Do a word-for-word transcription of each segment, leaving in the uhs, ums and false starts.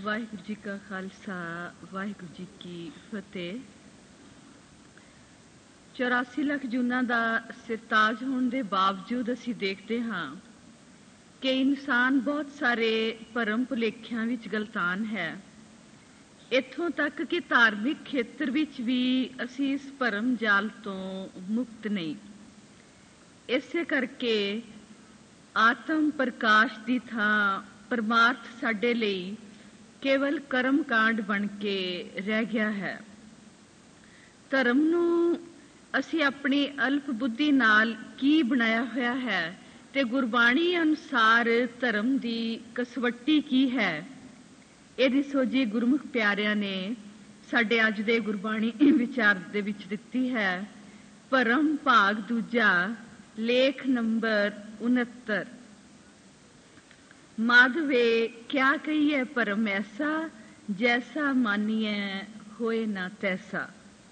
ਵਾਹਿਗੁਰੂ ਜੀ ਕਾ ਖਾਲਸਾ ਵਾਹਿਗੁਰੂ ਜੀ ਕੀ ਫਤਿਹ। ਚੁਰਾਸੀ ਲੱਖ ਜੂਨਾਂ ਦਾ ਸਿਰਤਾਜ ਹੋਣ ਦੇ ਬਾਵਜੂਦ ਅਸੀਂ ਦੇਖਦੇ ਹਾਂ ਕਿ ਇਨਸਾਨ ਬਹੁਤ ਸਾਰੇ ਭਰਮ ਭੁਲੇਖਿਆਂ ਵਿੱਚ ਗਲਤਾਨ ਹੈ। ਇੱਥੋਂ ਤੱਕ ਕਿ ਧਾਰਮਿਕ ਖੇਤਰ ਵਿੱਚ ਵੀ ਅਸੀਂ ਇਸ ਭਰਮ ਜਾਲ ਤੋਂ ਮੁਕਤ ਨਹੀਂ। ਇਸੇ ਕਰਕੇ ਆਤਮ ਪ੍ਰਕਾਸ਼ ਦੀ ਥਾਂ ਪਰਮਾਰਥ ਸਾਡੇ ਲਈ ਕੇਵਲ ਕਰਮ ਕਾਂਡ ਬਣ ਕੇ ਰਹਿ ਗਿਆ ਹੈ। ਧਰਮ ਨੂੰ ਅਸੀਂ ਆਪਣੀ ਅਲਪ ਬੁੱਧੀ ਨਾਲ ਕੀ ਬਣਾਇਆ ਹੋਇਆ ਹੈ ਤੇ ਗੁਰਬਾਣੀ ਅਨੁਸਾਰ ਧਰਮ ਦੀ ਕਸਵੱਟੀ ਕੀ ਹੈ, ਇਹਦੀ ਸੋਝੀ ਗੁਰਮੁਖ ਪਿਆਰਿਆਂ ਨੇ ਸਾਡੇ ਅੱਜ ਦੇ ਗੁਰਬਾਣੀ ਵਿਚਾਰ ਦੇ ਵਿੱਚ ਦਿੱਤੀ ਹੈ। ਭਰਮ ਭਾਗ ਦੂਜਾ, ਲੇਖ ਨੰਬਰ ਉਨੱਤਰ। ਮਾਧਵੇ ਕਿਆ ਕਹੀਏ ਭਰਮ ਐਸਾ, ਜੈਸਾ ਮਾਨੀਏ ਹੋਏ ਨਾ ਤੈਸਾ।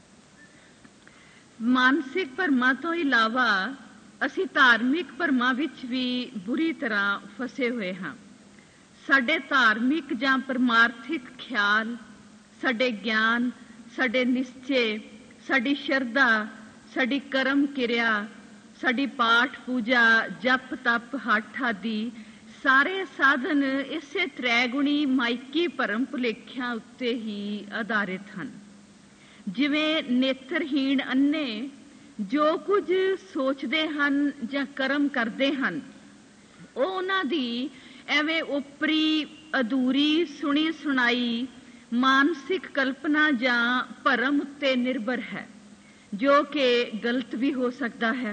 ਮਾਨਸਿਕ ਭਰਮਾਂ ਤੋਂ ਇਲਾਵਾ ਅਸੀਂ ਧਾਰਮਿਕ ਭਰਮਾਂ ਵਿੱਚ ਵੀ ਬੁਰੀ ਤਰ੍ਹਾਂ ਫਸੇ ਹੋਏ ਹਾਂ। ਸਾਡੇ ਧਾਰਮਿਕ ਜਾਂ ਪਰਮਾਰਥਿਕ ਖਿਆਲ, ਸਾਡੇ ਗਿਆਨ, ਸਾਡੇ ਨਿਸ਼ਚੇ, ਸਾਡੀ ਸ਼ਰਧਾ, ਸਾਡੀ ਕਰਮ ਕਿਰਿਆ, ਸਾਡੀ ਪਾਠ ਪੂਜਾ, ਜਪ ਤਪ ਹੱਠ ਆਦਿ ਸਾਰੇ ਸਾਧਨ ਇਸੇ ਤ੍ਰੈਗੁਣੀ ਮਾਇਕੀ ਭਰਮ ਭੁਲੇਖਿਆਂ ਉੱਤੇ ਹੀ ਆਧਾਰਿਤ ਹਨ। ਜਿਵੇਂ ਨੇਤਰਹੀਣ ਅੰਨੇ ਜੋ ਕੁਝ ਸੋਚਦੇ ਹਨ ਜਾਂ ਕਰਮ ਕਰਦੇ ਹਨ, ਉਹ ਉਹਨਾਂ ਦੀ ਐਵੇਂ ਓਪਰੀ ਅਧੂਰੀ ਸੁਣੀ ਸੁਣਾਈ ਮਾਨਸਿਕ ਕਲਪਨਾ ਜਾਂ ਭਰਮ ਉੱਤੇ ਨਿਰਭਰ ਹੈ, ਜੋ ਕਿ ਗਲਤ ਵੀ ਹੋ ਸਕਦਾ ਹੈ।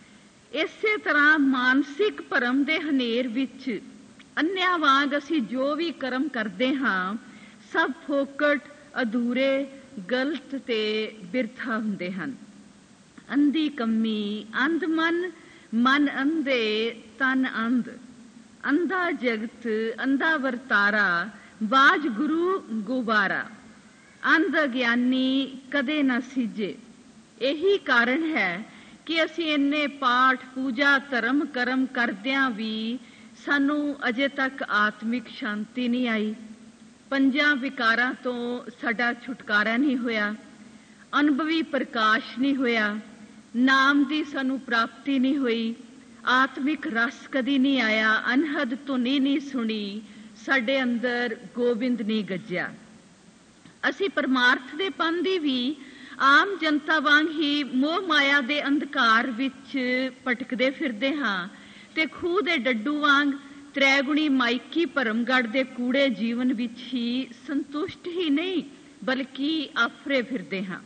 ਇਸੇ ਤਰ੍ਹਾਂ ਮਾਨਸਿਕ ਭਰਮ ਦੇ ਹਨੇਰ ਵਿੱਚ ਅੰਨਿਆਂ ਵਾਂਗ ਅਸੀਂ ਜੋ ਵੀ ਕਰਮ ਕਰਦੇ ਹਾਂ ਸਭ ਫੋਕਟ, ਅਧੂਰੇ, ਗਲਤ ਤੇ ਬਿਰਥਾ ਹੁੰਦੇ ਹਨ। ਅੰਧੀ ਕੰਮੀ, ਅੰਧ ਮਨ, ਮਨ ਅੰਧੇ, ਤਨ ਅੰਧ, ਅੰਧਾ ਜਗਤ, ਅੰਧਾ ਵਰਤਾਰਾ, ਬਾਜ ਗੁਰੂ ਗੁਬਾਰਾ, ਅੰਧ ਅਗਿਆਨੀ ਕਦੇ ਨਾ ਸਿਜੇ। ਇਹੀ ਕਾਰਨ ਹੈ ਕਿ ਅਸੀਂ ਇੰਨੇ ਪਾਠ ਪੂਜਾ ਧਰਮ ਕਰਮ ਕਰਦਿਆਂ ਵੀ ਸਾਨੂੰ ਅਜੇ ਤੱਕ ਆਤਮਿਕ ਸ਼ਾਂਤੀ ਨਹੀਂ ਆਈ। ਪੰਜਾਂ ਵਿਕਾਰਾਂ ਤੋਂ ਸਾਡਾ ਛੁਟਕਾਰਾ ਨਹੀਂ ਹੋਇਆ, ਅਨੁਭਵੀ ਪ੍ਰਕਾਸ਼ ਨਹੀਂ ਹੋਇਆ, ਨਾਮ ਦੀ ਸਾਨੂੰ ਪ੍ਰਾਪਤੀ ਨਹੀਂ ਹੋਈ, ਆਤਮਿਕ ਰਸ ਕਦੀ ਨਹੀਂ ਆਇਆ, ਅਨਹਦ ਧੁਨੀ ਨਹੀਂ ਸੁਣੀ, ਸਾਡੇ ਅੰਦਰ ਗੋਬਿੰਦ ਨਹੀਂ ਗੱਜਿਆ। ਅਸੀਂ ਪਰਮਾਰਥ ਦੇ ਪੰਨ ਦੀ ਵੀ ਆਮ ਜਨਤਾ ਵਾਂਗ ਹੀ ਮੋਹ ਮਾਇਆ ਦੇ ਅੰਧਕਾਰ ਵਿੱਚ ਭਟਕਦੇ ਫਿਰਦੇ ਹਾਂ ਤੇ ਖੂਹ ਦੇ ਡੱਡੂ ਵਾਂਗ ਤ੍ਰੈਗੁਣੀ ਮਾਇਕੀ ਭਰਮਗੜ੍ਹ ਦੇ ਕੂੜੇ ਜੀਵਨ ਵਿੱਚ ਹੀ ਸੰਤੁਸ਼ਟ ਹੀ ਨਹੀਂ ਬਲਕਿ ਆਫਰੇ ਫਿਰਦੇ ਹਾਂ।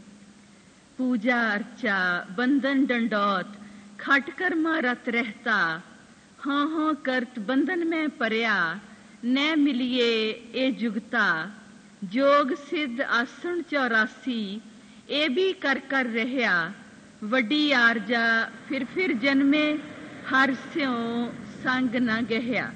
ਪੂਜਾ ਅਰਚਾ, ਬੰਧਨ ਡੰਡੌਤ, ਖਟ ਕਰਮਾ ਰਤ ਰਹਿਤਾ, ਹਾਂ ਹਾਂ ਕਰਤ ਬੰਧਨ ਮੈਂ ਪਰਿਆ, ਨੈ ਮਿਲੀਏ ਇਹ ਜੁਗਤਾ, ਜੋਗ ਸਿੱਧ ਆਸਣ ਚੌਰਾਸੀ, ਇਹ ਵੀ ਕਰ ਕਰ ਰਹਿਆ, ਵੱਡੀ ਆਰਜਾ ਫਿਰ ਫਿਰ ਜਨਮੇ, ਹਰ ਸਿਉ ਸੰਗ ਨਾ ਗਹਿਆ।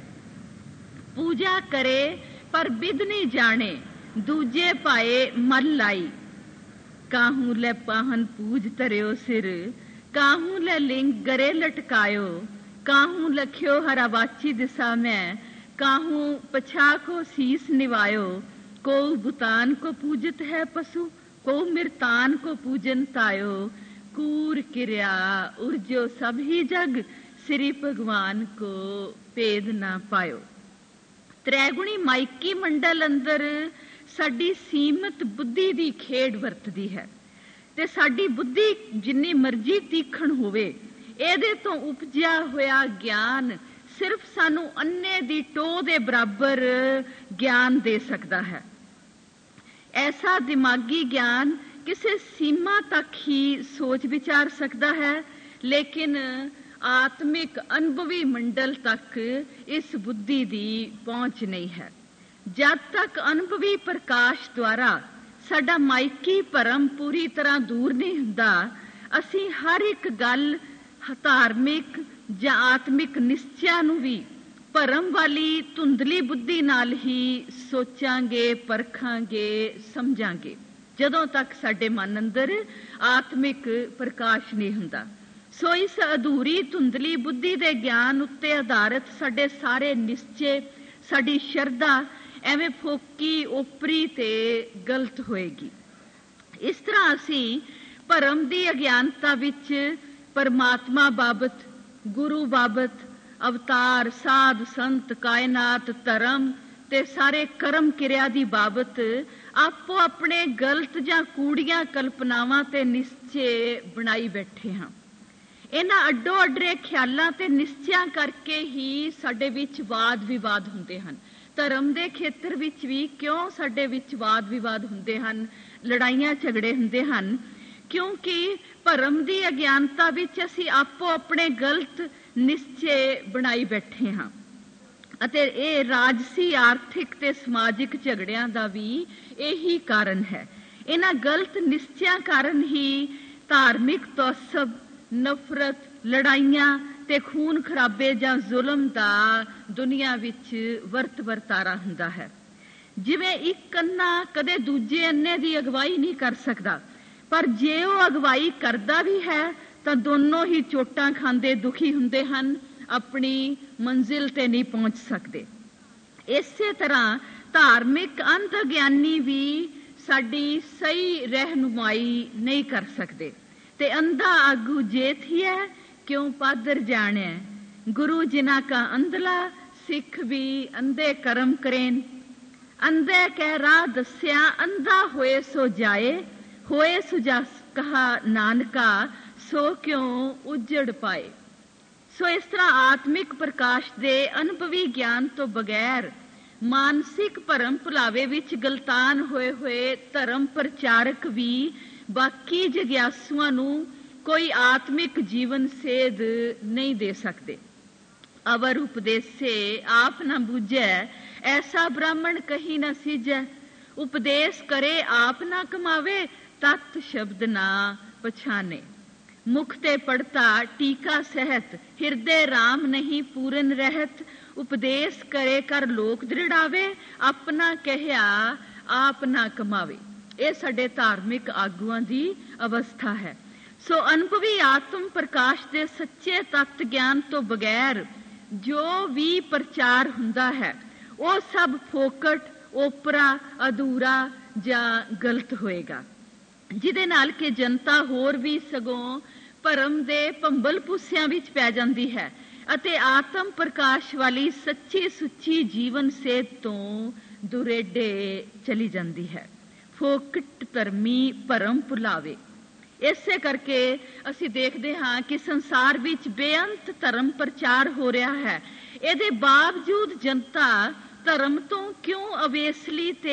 ਪੂਜਾ ਕਰੇ ਪਰ ਬਿਦ ਨਹੀਂ ਜਾਣੇ, ਦੂਜੇ ਪਾਏ ਮਨ ਲਾਈ, ਕਾਹੂ ਲੈ ਪਾਹਨ ਪੂਜ ਧਰਿਓ ਸਿਰ, ਕਾਹੂ ਲੈ ਲਿੰਗ ਗਰੇ ਲਟਕਾਇਓ, ਕਾਹੂ ਲਖਿਓ ਹਰਾਵਾਚੀ ਦਿਸ਼ਾ ਮੈਂ, ਕਾਹੂ ਪਛਾ ਕੋ ਸੀਸ ਨਿਵਾਇਓ, ਕੋ बुतान को पूजत है पशु, को मृतान को पूजन तायो, कूर किरिया उर्जो सब ही जग, श्री भगवान को भेद ना पायो। ਤ੍ਰੈਗੁਣੀ ਮਾਇਕੀ ਮੰਡਲ ਅੰਦਰ ਸਾਡੀ ਸੀਮਤ ਬੁੱਧੀ ਦੀ ਖੇਡ ਵਰਤਦੀ ਹੈ ਤੇ ਸਾਡੀ ਬੁੱਧੀ ਜਿੰਨੀ ਮਰਜ਼ੀ ਤੀਖਣ ਹੋਵੇ, ਇਹਦੇ ਤੋਂ ਉਪਜਿਆ ਹੋਇਆ ਗਿਆਨ ਸਿਰਫ ਸਾਨੂੰ ਅੰਨੇ ਦੀ ਟੋਹ ਦੇ ਬਰਾਬਰ ਗਿਆਨ ਦੇ ਸਕਦਾ ਹੈ। ਐਸਾ ਦਿਮਾਗੀ ਗਿਆਨ ਕਿਸੇ ਸੀਮਾ ਤੱਕ ਹੀ ਸੋਚ ਵਿਚਾਰ ਸਕਦਾ ਹੈ, ਲੇਕਿਨ ਆਤਮਿਕ ਅਨੁਭਵੀ ਮੰਡਲ ਤੱਕ ਇਸ ਬੁੱਧੀ ਦੀ ਪਹੁੰਚ ਨਹੀਂ ਹੈ। ਜਦ ਤੱਕ ਅਨੁਭਵੀ ਪ੍ਰਕਾਸ਼ ਦੁਆਰਾ ਸਾਡਾ ਮਾਇਕੀ ਭਰਮ ਪੂਰੀ ਤਰ੍ਹਾਂ ਦੂਰ ਨਹੀਂ ਹੁੰਦਾ, ਅਸੀਂ ਹਰ ਇੱਕ ਗੱਲ ਧਾਰਮਿਕ ਜਾਂ ਆਤਮਿਕ ਨਿਸ਼ਚਿਆਂ ਨੂੰ ਵੀ ਭਰਮ ਵਾਲੀ ਧੁੰਦਲੀ ਬੁੱਧੀ ਨਾਲ ਹੀ ਸੋਚਾਂਗੇ, ਪਰਖਾਂਗੇ, ਸਮਝਾਂਗੇ, ਜਦੋਂ ਤੱਕ ਸਾਡੇ ਮਨ ਅੰਦਰ ਆਤਮਿਕ ਪ੍ਰਕਾਸ਼ ਨਹੀਂ ਹੁੰਦਾ। ਸੋ ਇਸ ਅਧੂਰੀ ਧੁੰਦਲੀ ਬੁੱਧੀ ਦੇ ਗਿਆਨ ਉੱਤੇ ਆਧਾਰਿਤ ਸਾਡੇ ਸਾਰੇ ਨਿਸ਼ਚੇ, ਸਾਡੀ ਸ਼ਰਧਾ, ਐਵੇਂ ਫੋਕੀ, ਓਪਰੀ ਤੇ ਗਲਤ ਹੋਏਗੀ। ਇਸ ਤਰ੍ਹਾਂ ਅਸੀਂ ਭਰਮ ਦੀ ਅਗਿਆਨਤਾ ਵਿੱਚ ਪਰਮਾਤਮਾ ਬਾਬਤ, ਗੁਰੂ ਬਾਬਤ, ਅਵਤਾਰ, ਸਾਧ ਸੰਤ, ਕਾਇਨਾਤ, ਧਰਮ ਤੇ ਸਾਰੇ ਕਰਮ ਕਿਰਿਆ ਦੀ ਬਾਬਤ ਆਪੋ ਆਪਣੇ ਗਲਤ ਜਾਂ ਕੂੜੀਆਂ ਕਲਪਨਾਵਾਂ ਤੇ ਨਿਸ਼ਚੇ ਬਣਾਈ ਬੈਠੇ ਹਾਂ। ਇਹਨਾਂ ਅੱਡੋ ਅੱਡਰੇ ਖਿਆਲਾਂ ਤੇ ਨਿਸ਼ਚਿਆਂ ਕਰਕੇ ਹੀ ਸਾਡੇ ਵਿੱਚ ਵਾਦ ਵਿਵਾਦ ਹੁੰਦੇ ਹਨ। ਧਰਮ ਦੇ ਖੇਤਰ ਵਿੱਚ ਵੀ ਕਿਉਂ ਸਾਡੇ ਵਿੱਚ ਵਾਦ ਵਿਵਾਦ ਹੁੰਦੇ ਹਨ, ਲੜਾਈਆਂ ਝਗੜੇ ਹੁੰਦੇ ਹਨ? ਕਿਉਂਕਿ ਭਰਮ ਦੀ ਅਗਿਆਨਤਾ ਵਿੱਚ ਅਸੀਂ ਆਪੋ ਆਪਣੇ ਗਲਤ ਨਿਸ਼ਚੇ ਬਣਾਈ ਬੈਠੇ ਹਾਂ ਅਤੇ ਇਹ ਰਾਜਸੀ, ਆਰਥਿਕ ਤੇ ਸਮਾਜਿਕ ਝਗੜਿਆਂ ਦਾ ਵੀ ਇਹੀ ਕਾਰਨ ਹੈ। ਇਹਨਾਂ ਗਲਤ ਨਿਸ਼ਚਿਆਂ ਕਾਰਨ ਹੀ ਧਾਰਮਿਕ ਤੌਸਬ, ਨਫ਼ਰਤ, ਲੜਾਈਆਂ ਤੇ ਖੂਨ ਖਰਾਬੇ ਜਾਂ ਜ਼ੁਲਮ ਦਾ ਦੁਨੀਆ ਵਿੱਚ ਵਰਤ ਵਰਤਾਰਾ ਹੁੰਦਾ ਹੈ। ਜਿਵੇਂ ਇੱਕ ਅੰਨਾ ਕਦੇ ਦੂਜੇ ਅੰਨੇ ਦੀ ਅਗਵਾਈ ਨਹੀਂ ਕਰ ਸਕਦਾ, ਪਰ ਜੇ ਉਹ ਅਗਵਾਈ ਕਰਦਾ ਵੀ ਹੈ ਤਾਂ ਦੋਨੋਂ ਹੀ ਚੋਟਾਂ ਖਾਂਦੇ ਦੁਖੀ ਹੁੰਦੇ ਹਨ, ਆਪਣੀ ਮੰਜ਼ਿਲ ਤੇ ਨਹੀਂ ਪਹੁੰਚ ਸਕਦੇ। ਇਸੇ ਤਰ੍ਹਾਂ ਧਾਰਮਿਕ ਅੰਧ ਗਿਆਨੀ ਵੀ ਸਾਡੀ ਸਹੀ ਰਹਿਨੁਮਾਈ ਨਹੀਂ ਕਰ ਸਕਦੇ। ਤੇ ਅੰਧਾ ਆਗੂ ਜੇਤ ਹੀ ਹੈ ਕਿਉਂ ਪਾਦਰ ਜਾਣਿਆ, ਗੁਰੂ ਜਿਨ੍ਹਾਂ ਕਾ ਅੰਧਲਾ ਸਿੱਖ ਵੀ ਅੰਧੇ ਕਰਮ ਕਰੇਨ। ਅੰਧੇ ਕਹਿ ਰਾਹ ਦੱਸਿਆ, ਅੰਧਾ ਹੋਏ ਸੋ ਜਾਏ, ਹੋਏ ਸੁਜਾ ਕਹਾ ਨਾਨਕਾ, ਸੋ ਕਿਉਂ ਉਜੜ ਪਾਏ। ਸੋ ਇਸ ਤਰ੍ਹਾਂ ਆਤਮਿਕ ਪ੍ਰਕਾਸ਼ ਦੇ ਅਨੁਭਵੀ ਗਿਆਨ ਤੋਂ ਬਗੈਰ ਮਾਨਸਿਕ ਭਰਮ ਭੁਲਾਵੇ ਵਿੱਚ ਗਲਤਾਨ ਹੋਏ ਹੋਏ ਧਰਮ ਪ੍ਰਚਾਰਕ ਵੀ ਬਾਕੀ ਜਗਿਆਸੂਆਂ ਨੂੰ ਕੋਈ ਆਤਮਿਕ ਜੀਵਨ ਸੇਧ ਨਹੀਂ ਦੇ ਸਕਦੇ। ਅਵਰ ਉਪਦੇਸੇ ਆਪ ਨਾ ਬੁਝੈ, ਐਸਾ ਬ੍ਰਾਹਮਣ ਕਹੀ ਨਾ ਸੀਜੈ। ਉਪਦੇਸ਼ ਕਰੇ ਆਪ ਨਾ ਕਮਾਵੇ, ਤਤ ਸ਼ਬਦ ਨਾ ਪਛਾਨੇ। ਮੁਖ ਤੇ ਪੜਤਾ ਟੀਕਾ ਸਹਿਤ, ਹਿਰਦੇ ਰਾਮ ਨਹੀਂ ਪੂਰਨ ਰਹਿਤ। ਉਪਦੇਸ਼ ਕਰੇ ਕਰ ਲੋਕ ਦ੍ਰਿੜਾਵੇ, ਆਪਣਾ ਕਹਿਆ ਆਪ ਨਾ ਕਮਾਵੇ। ਇਹ ਸਾਡੇ ਧਾਰਮਿਕ ਆਗੂਆਂ ਦੀ ਅਵਸਥਾ ਹੈ। ਸੋ ਅਨੁਭਵੀ ਆਤਮ ਪ੍ਰਕਾਸ਼ ਦੇ ਸੱਚੇ ਤੱਤ ਗਿਆਨ ਤੋਂ ਬਗੈਰ ਜੋ ਵੀ ਪ੍ਰਚਾਰ ਹੁੰਦਾ ਹੈ ਉਹ ਸਭ ਫੋਕਟ, ਓਪਰਾ, ਅਧੂਰਾ ਜਾਂ ਗਲਤ ਹੋਏਗਾ, ਜਿਹਦੇ ਨਾਲ ਕਿ ਜਨਤਾ ਹੋਰ ਵੀ ਸਗੋਂ ਭਰਮ ਦੇ ਭੰਬਲ ਭੁੱਸਿਆਂ ਵਿੱਚ ਪੈ ਜਾਂਦੀ ਹੈ ਅਤੇ ਆਤਮ ਪ੍ਰਕਾਸ਼ ਵਾਲੀ ਸੱਚੀ ਸੁੱਚੀ ਜੀਵਨ ਸੇਧ ਤੋਂ ਦੁਰੇਡੇ ਚਲੀ ਜਾਂਦੀ ਹੈ। ਫੋਕਟ ਧਰਮੀ ਭਰਮ ਭੁਲਾਵੇ। ਇਸੇ ਕਰਕੇ ਅਸੀਂ ਦੇਖਦੇ ਹਾਂ ਕਿ ਸੰਸਾਰ ਵਿੱਚ ਬੇਅੰਤ ਧਰਮ ਪ੍ਰਚਾਰ ਹੋ ਰਿਹਾ ਹੈ। ਇਹਦੇ ਬਾਵਜੂਦ ਜਨਤਾ ਧਰਮ ਤੋਂ ਕਿਉਂ ਅਵੇਸਲੀ ਤੇ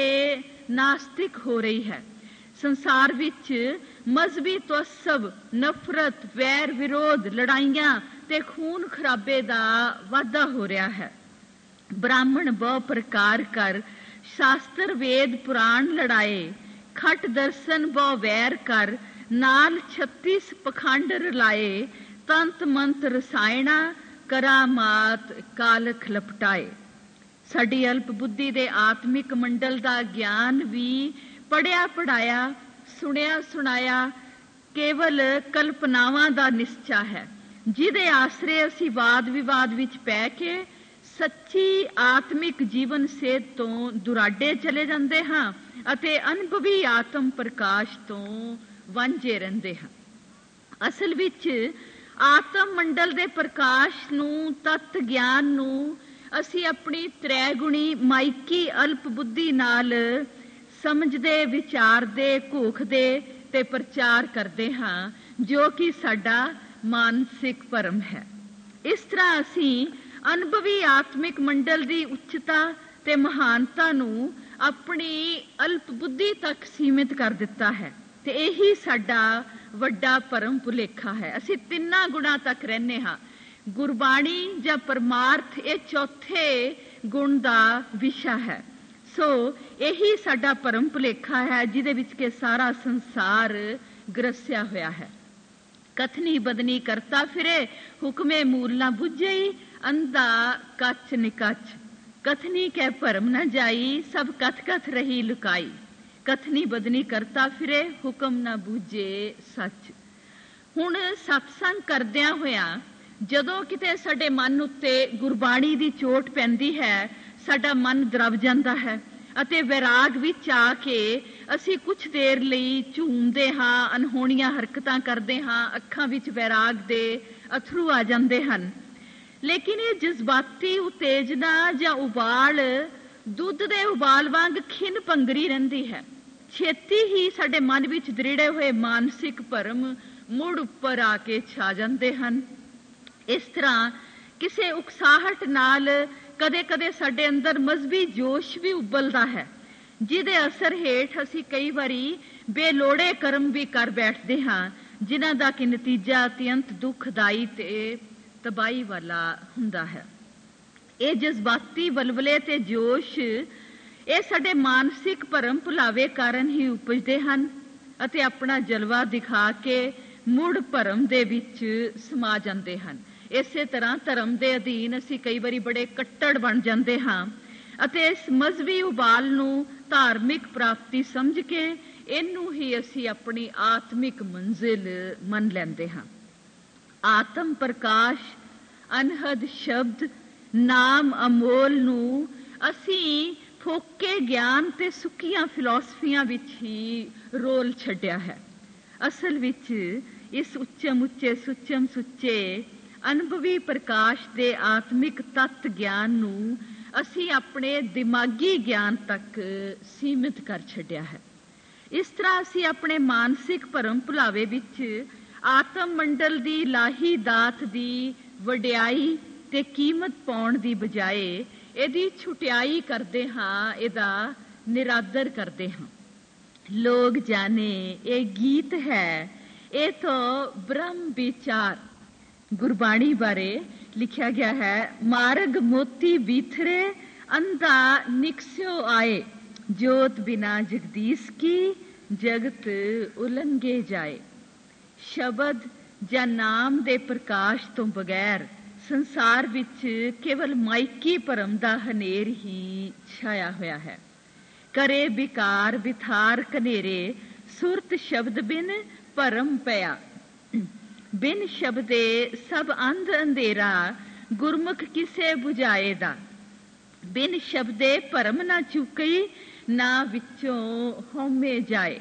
ਨਾਸਤਿਕ ਹੋ ਰਹੀ ਹੈ? ਸੰਸਾਰ ਵਿੱਚ ਮਜ਼ਹਬੀ ਤਵੱਸਬ, ਨਫ਼ਰਤ, ਵੈਰ ਵਿਰੋਧ, ਲੜਾਈਆਂ ਤੇ ਖੂਨ ਖਰਾਬੇ ਦਾ ਵਾਧਾ ਹੋ ਰਿਹਾ ਹੈ। ਬ੍ਰਾਹਮਣ ਬਹੁ ਪ੍ਰਕਾਰ ਕਰ, ਸ਼ਾਸਤਰ ਵੇਦ ਪੁਰਾਣ ਲੜਾਏ। ਖਟ ਦਰਸ਼ਨ ਬਹੁ ਵੈਰ ਕਰ, ਨਾਲ ਛੱਤੀਸ ਪਖੰਡ ਰਲਾਏ। ਤੰਤ ਮੰਤ ਰਸਾਇਣਾ, ਕਰਾਮਾਤ ਕਾਲਖ ਲਪਟਾਏ। ਸਾਡੀ ਅਲਪ ਬੁੱਧੀ ਦੇ ਆਤਮਿਕ ਮੰਡਲ ਦਾ ਗਿਆਨ ਵੀ ਪੜਿਆ ਪੜਾਇਆ, ਸੁਣਿਆ ਸੁਣਾਇਆ ਕੇਵਲ ਕਲਪਨਾਵਾਂ ਦਾ ਨਿਸ਼ਚਾ ਹੈ, ਜਿਹਦੇ ਆਸਰੇ ਅਸੀਂ ਵਾਦ ਵਿਵਾਦ ਵਿੱਚ ਪੈ ਕੇ ਸੱਚੀ ਆਤਮਿਕ ਜੀਵਨ ਸੇਧ ਤੋਂ ਦੁਰਾਡੇ ਚਲੇ ਜਾਂਦੇ ਹਾਂ ਅਤੇ ਅਨੁਭਵੀ ਆਤਮ ਪ੍ਰਕਾਸ਼ ਤੋਂ ਵਾਂਝੇ ਰਹਿੰਦੇ ਹਾਂ। ਅਸਲ ਵਿੱਚ ਆਤਮ ਮੰਡਲ ਦੇ ਪ੍ਰਕਾਸ਼ ਨੂੰ, ਤਤ ਗਿਆਨ ਨੂੰ ਅਸੀਂ ਆਪਣੀ ਤ੍ਰੈ ਗੁਣੀ ਮਾਇਕੀ ਅਲਪ ਬੁੱਧੀ ਨਾਲ ਸਮਝਦੇ, ਵਿਚਾਰਦੇ, ਘੋਖਦੇ ਤੇ ਪ੍ਰਚਾਰ ਕਰਦੇ ਹਾਂ, ਜੋ ਕਿ ਸਾਡਾ ਮਾਨਸਿਕ ਭਰਮ ਹੈ। ਇਸ ਤਰ੍ਹਾਂ ਅਸੀਂ ਅਨੁਭਵੀ ਆਤਮਿਕ ਮੰਡਲ ਦੀ ਉੱਚਤਾ ਤੇ ਮਹਾਨਤਾ ਨੂੰ ਆਪਣੀ ਅਲਪ ਬੁੱਧੀ ਤੱਕ ਸੀਮਿਤ ਕਰ ਦਿੱਤਾ ਹੈ ਤੇ ਇਹੀ ਸਾਡਾ ਵੱਡਾ ਭਰਮ ਭੁਲੇਖਾ ਹੈ। ਅਸੀਂ ਤਿੰਨਾਂ ਗੁਣਾਂ ਤੱਕ ਰਹਿੰਦੇ ਹਾਂ। ਗੁਰਬਾਣੀ ਜਾਂ ਪਰਮਾਰਥ ਇਹ ਚੌਥੇ ਗੁਣ ਦਾ ਵਿਸ਼ਾ ਹੈ। ਸੋ ਇਹੀ ਸਾਡਾ ਭਰਮ ਭੁਲੇਖਾ ਹੈ ਜਿਹਦੇ ਵਿੱਚ ਕਿ ਸਾਰਾ ਸੰਸਾਰ ਗਰਸਿਆ ਹੋਇਆ ਹੈ। ਕਥਨੀ ਬਦਨੀ ਕਰਤਾ ਫਿਰੇ, ਹੁਕਮੇ ਮੂਲ ਨਾ ਬੁੱਝਈ। ਅੰਧਾ ਕੱਚ ਨਿਕੱਚ, ਕਥਨੀ ਕਹਿ ਭਰਮ ਨਾ ਜਾਈ। ਸਭ ਕਥ ਕਥ ਰਹੀ ਲੁਕਾਈ। ਕਥਨੀ ਬਦਨੀ ਕਰਤਾ ਫਿਰੇ, ਹੁਕਮ ਨਾ ਬੂਝੇ ਸੱਚ। ਹੁਣ ਸਤਸੰਗ ਕਰਦਿਆਂ ਹੋਇਆਂ ਜਦੋਂ ਕਿਤੇ ਸਾਡੇ ਮਨ ਉੱਤੇ ਗੁਰਬਾਣੀ ਦੀ ਚੋਟ ਪੈਂਦੀ ਹੈ, ਸਾਡਾ ਮਨ ਦਰਵ ਜਾਂਦਾ ਹੈ ਅਤੇ ਵੈਰਾਗ ਵਿੱਚ ਆ ਕੇ ਅਸੀਂ ਕੁਝ ਦੇਰ ਲਈ ਝੂਮਦੇ ਹਾਂ, ਅਨਹੋਣੀਆਂ ਹਰਕਤਾਂ ਕਰਦੇ ਹਾਂ, ਅੱਖਾਂ ਵਿੱਚ ਵੈਰਾਗ ਦੇ ਅਥਰੂ ਆ ਜਾਂਦੇ ਹਨ। ਲੇਕਿਨ ਇਹ ਜਜ਼ਬਾਤੀ ਉਤੇਜਨਾ ਜਾਂ ਉਬਾਲ ਦੁੱਧ ਦੇ ਉਬਾਲ ਵਾਂਗ ਖਿੰਨ ਪੰਗਰੀ ਰਹਿੰਦੀ ਹੈ। ਛੇਤੀ ਹੀ ਸਾਡੇ ਮਨ ਵਿੱਚ ਦ੍ਰਿੜੇ ਹੋਏ ਮਾਨਸਿਕ ਭਰਮ ਮੁੜ ਉੱਪਰ ਆ ਕੇ ਛਾ ਜਾਂਦੇ ਹਨ। ਇਸ ਤਰ੍ਹਾਂ ਕਿਸੇ ਉਕਸਾਹਟ ਨਾਲ ਕਦੇ ਕਦੇ ਸਾਡੇ ਅੰਦਰ ਮਜ਼ਬੀ ਜੋਸ਼ ਵੀ ਉਬਲਦਾ ਹੈ, ਜਿਹਦੇ ਅਸਰ ਹੇਠ ਅਸੀਂ ਕਈ ਵਾਰੀ ਬੇਲੋੜੇ ਕਰਮ ਵੀ ਕਰ ਬੈਠਦੇ ਹਾਂ, ਜਿਨ੍ਹਾਂ ਦਾ ਕਿ ਨਤੀਜਾ ਅਤਿਅੰਤ ਦੁਖਦਾਈ ਤੇ ਤਬਾਹੀ ਵਾਲਾ ਹੁੰਦਾ ਹੈ। ਇਹ ਜਜ਼ਬਾਤੀ ਬਲਬਲੇ ਤੇ ਜੋਸ਼ ਇਹ ਸਾਡੇ ਮਾਨਸਿਕ ਭਰਮ ਭੁਲਾਵੇ ਕਾਰਨ ਹੀ ਉਪਜਦੇ ਹਨ ਅਤੇ ਆਪਣਾ ਜਲਵਾ ਦਿਖਾ ਕੇ ਮੁੜ ਭਰਮ ਦੇ ਵਿੱਚ ਸਮਾ ਜਾਂਦੇ ਹਨ। ਇਸੇ ਤਰ੍ਹਾਂ ਧਰਮ ਦੇ ਅਧੀਨ ਅਸੀਂ ਕਈ ਵਾਰੀ ਬੜੇ ਕੱਟੜ ਬਣ ਜਾਂਦੇ ਹਾਂ ਅਤੇ ਇਸ ਮਜ਼ਹਬੀ ਉਬਾਲ ਨੂੰ ਧਾਰਮਿਕ ਪ੍ਰਾਪਤੀ ਸਮਝ ਕੇ ਇਹਨੂੰ ਹੀ ਅਸੀਂ ਆਪਣੀ ਆਤਮਿਕ ਮੰਜ਼ਿਲ ਮੰਨ ਲੈਂਦੇ ਹਾਂ। ਆਤਮ ਪ੍ਰਕਾਸ਼, ਅਨਹਦ ਸ਼ਬਦ, ਨਾਮ ਅਮੋਲ ਨੂੰ ਅਸੀਂ ਫੋਕੇ ਗਿਆਨ ਤੇ ਸੁੱਕੀਆਂ ਫਿਲਾਸਫੀਆਂ ਵਿੱਚ ਹੀ ਰੋਲ ਛੱਡਿਆ ਹੈ। ਅਸਲ ਵਿੱਚ ਇਸ ਉੱਚਮ ਉੱਚੇ ਸੁੱਚਮ ਸੁੱਚੇ ਅਨੁਭਵੀ ਪ੍ਰਕਾਸ਼ ਦੇ ਆਤਮਿਕ ਤੱਤ ਗਿਆਨ ਨੂੰ ਅਸੀਂ ਆਪਣੇ ਦਿਮਾਗੀ ਗਿਆਨ ਤੱਕ ਸੀਮਿਤ ਕਰ ਛੱਡਿਆ ਹੈ। ਇਸ ਤਰ੍ਹਾਂ ਅਸੀਂ ਆਪਣੇ ਮਾਨਸਿਕ ਭਰਮ ਭੁਲਾਵੇ ਵਿੱਚ ਆਤਮ ਮੰਡਲ ਦੀ ਲਾਹੀ ਦਾਤ ਦੀ ਵਡਿਆਈ ਤੇ ਕੀਮਤ ਪਾਉਣ ਦੀ ਬਜਾਏ ਇਹਦੀ ਛੁਟਿਆਈ ਕਰਦੇ ਹਾਂ, ਇਹਦਾ ਨਿਰਾਦਰ ਕਰਦੇ ਹਾਂ। ਲੋਕ ਜਾਣੇ ਇਹ ਗੀਤ ਹੈ, ਇਹ ਤਾਂ ਬ੍ਰਹਮ ਵਿਚਾਰ। ਗੁਰਬਾਣੀ ਬਾਰੇ ਲਿਖਿਆ ਗਿਆ ਹੈ, ਮਾਰਗ ਮੋਤੀ ਬੀਥਰੇ ਅੰਧਾ ਨਿਕਸਿਓ ਆਏ, ਜੋਤ ਬਿਨਾ ਜਗਦੀਸ਼ ਕੀ ਜਗਤ ਉਲੰਘੇ ਜਾਏ। ਸ਼ਬਦ ਜਾਂ ਨਾਮ ਦੇ ਪ੍ਰਕਾਸ਼ ਤੋਂ ਬਗੈਰ ਸੰਸਾਰ ਵਿੱਚ ਕੇਵਲ ਮਾਇਕੀ ਭਰਮ ਦਾ ਹਨੇਰ ਹੀ ਛਾਇਆ ਹੋਇਆ ਹੈ। ਕਰੇ ਵਿਕਾਰ ਵਿਥਾਰ ਕਨੇਰੇ, ਸੁਰਤ ਸ਼ਬਦ ਬਿਨ ਭਰਮ ਪਿਆ। ਬਿਨ ਸ਼ਬਦੇ ਸਭ ਅੰਧ ਅੰਧੇਰਾ, ਗੁਰਮੁਖ ਕਿਸੇ 부ਝਾਏ ਦਾ। ਬਿਨ ਸ਼ਬਦੇ ਭਰਮ ਨਾ ਚੁੱਕਈ, ਨਾ ਵਿੱਚੋਂ ਹਉਮੈ ਜਾਏ।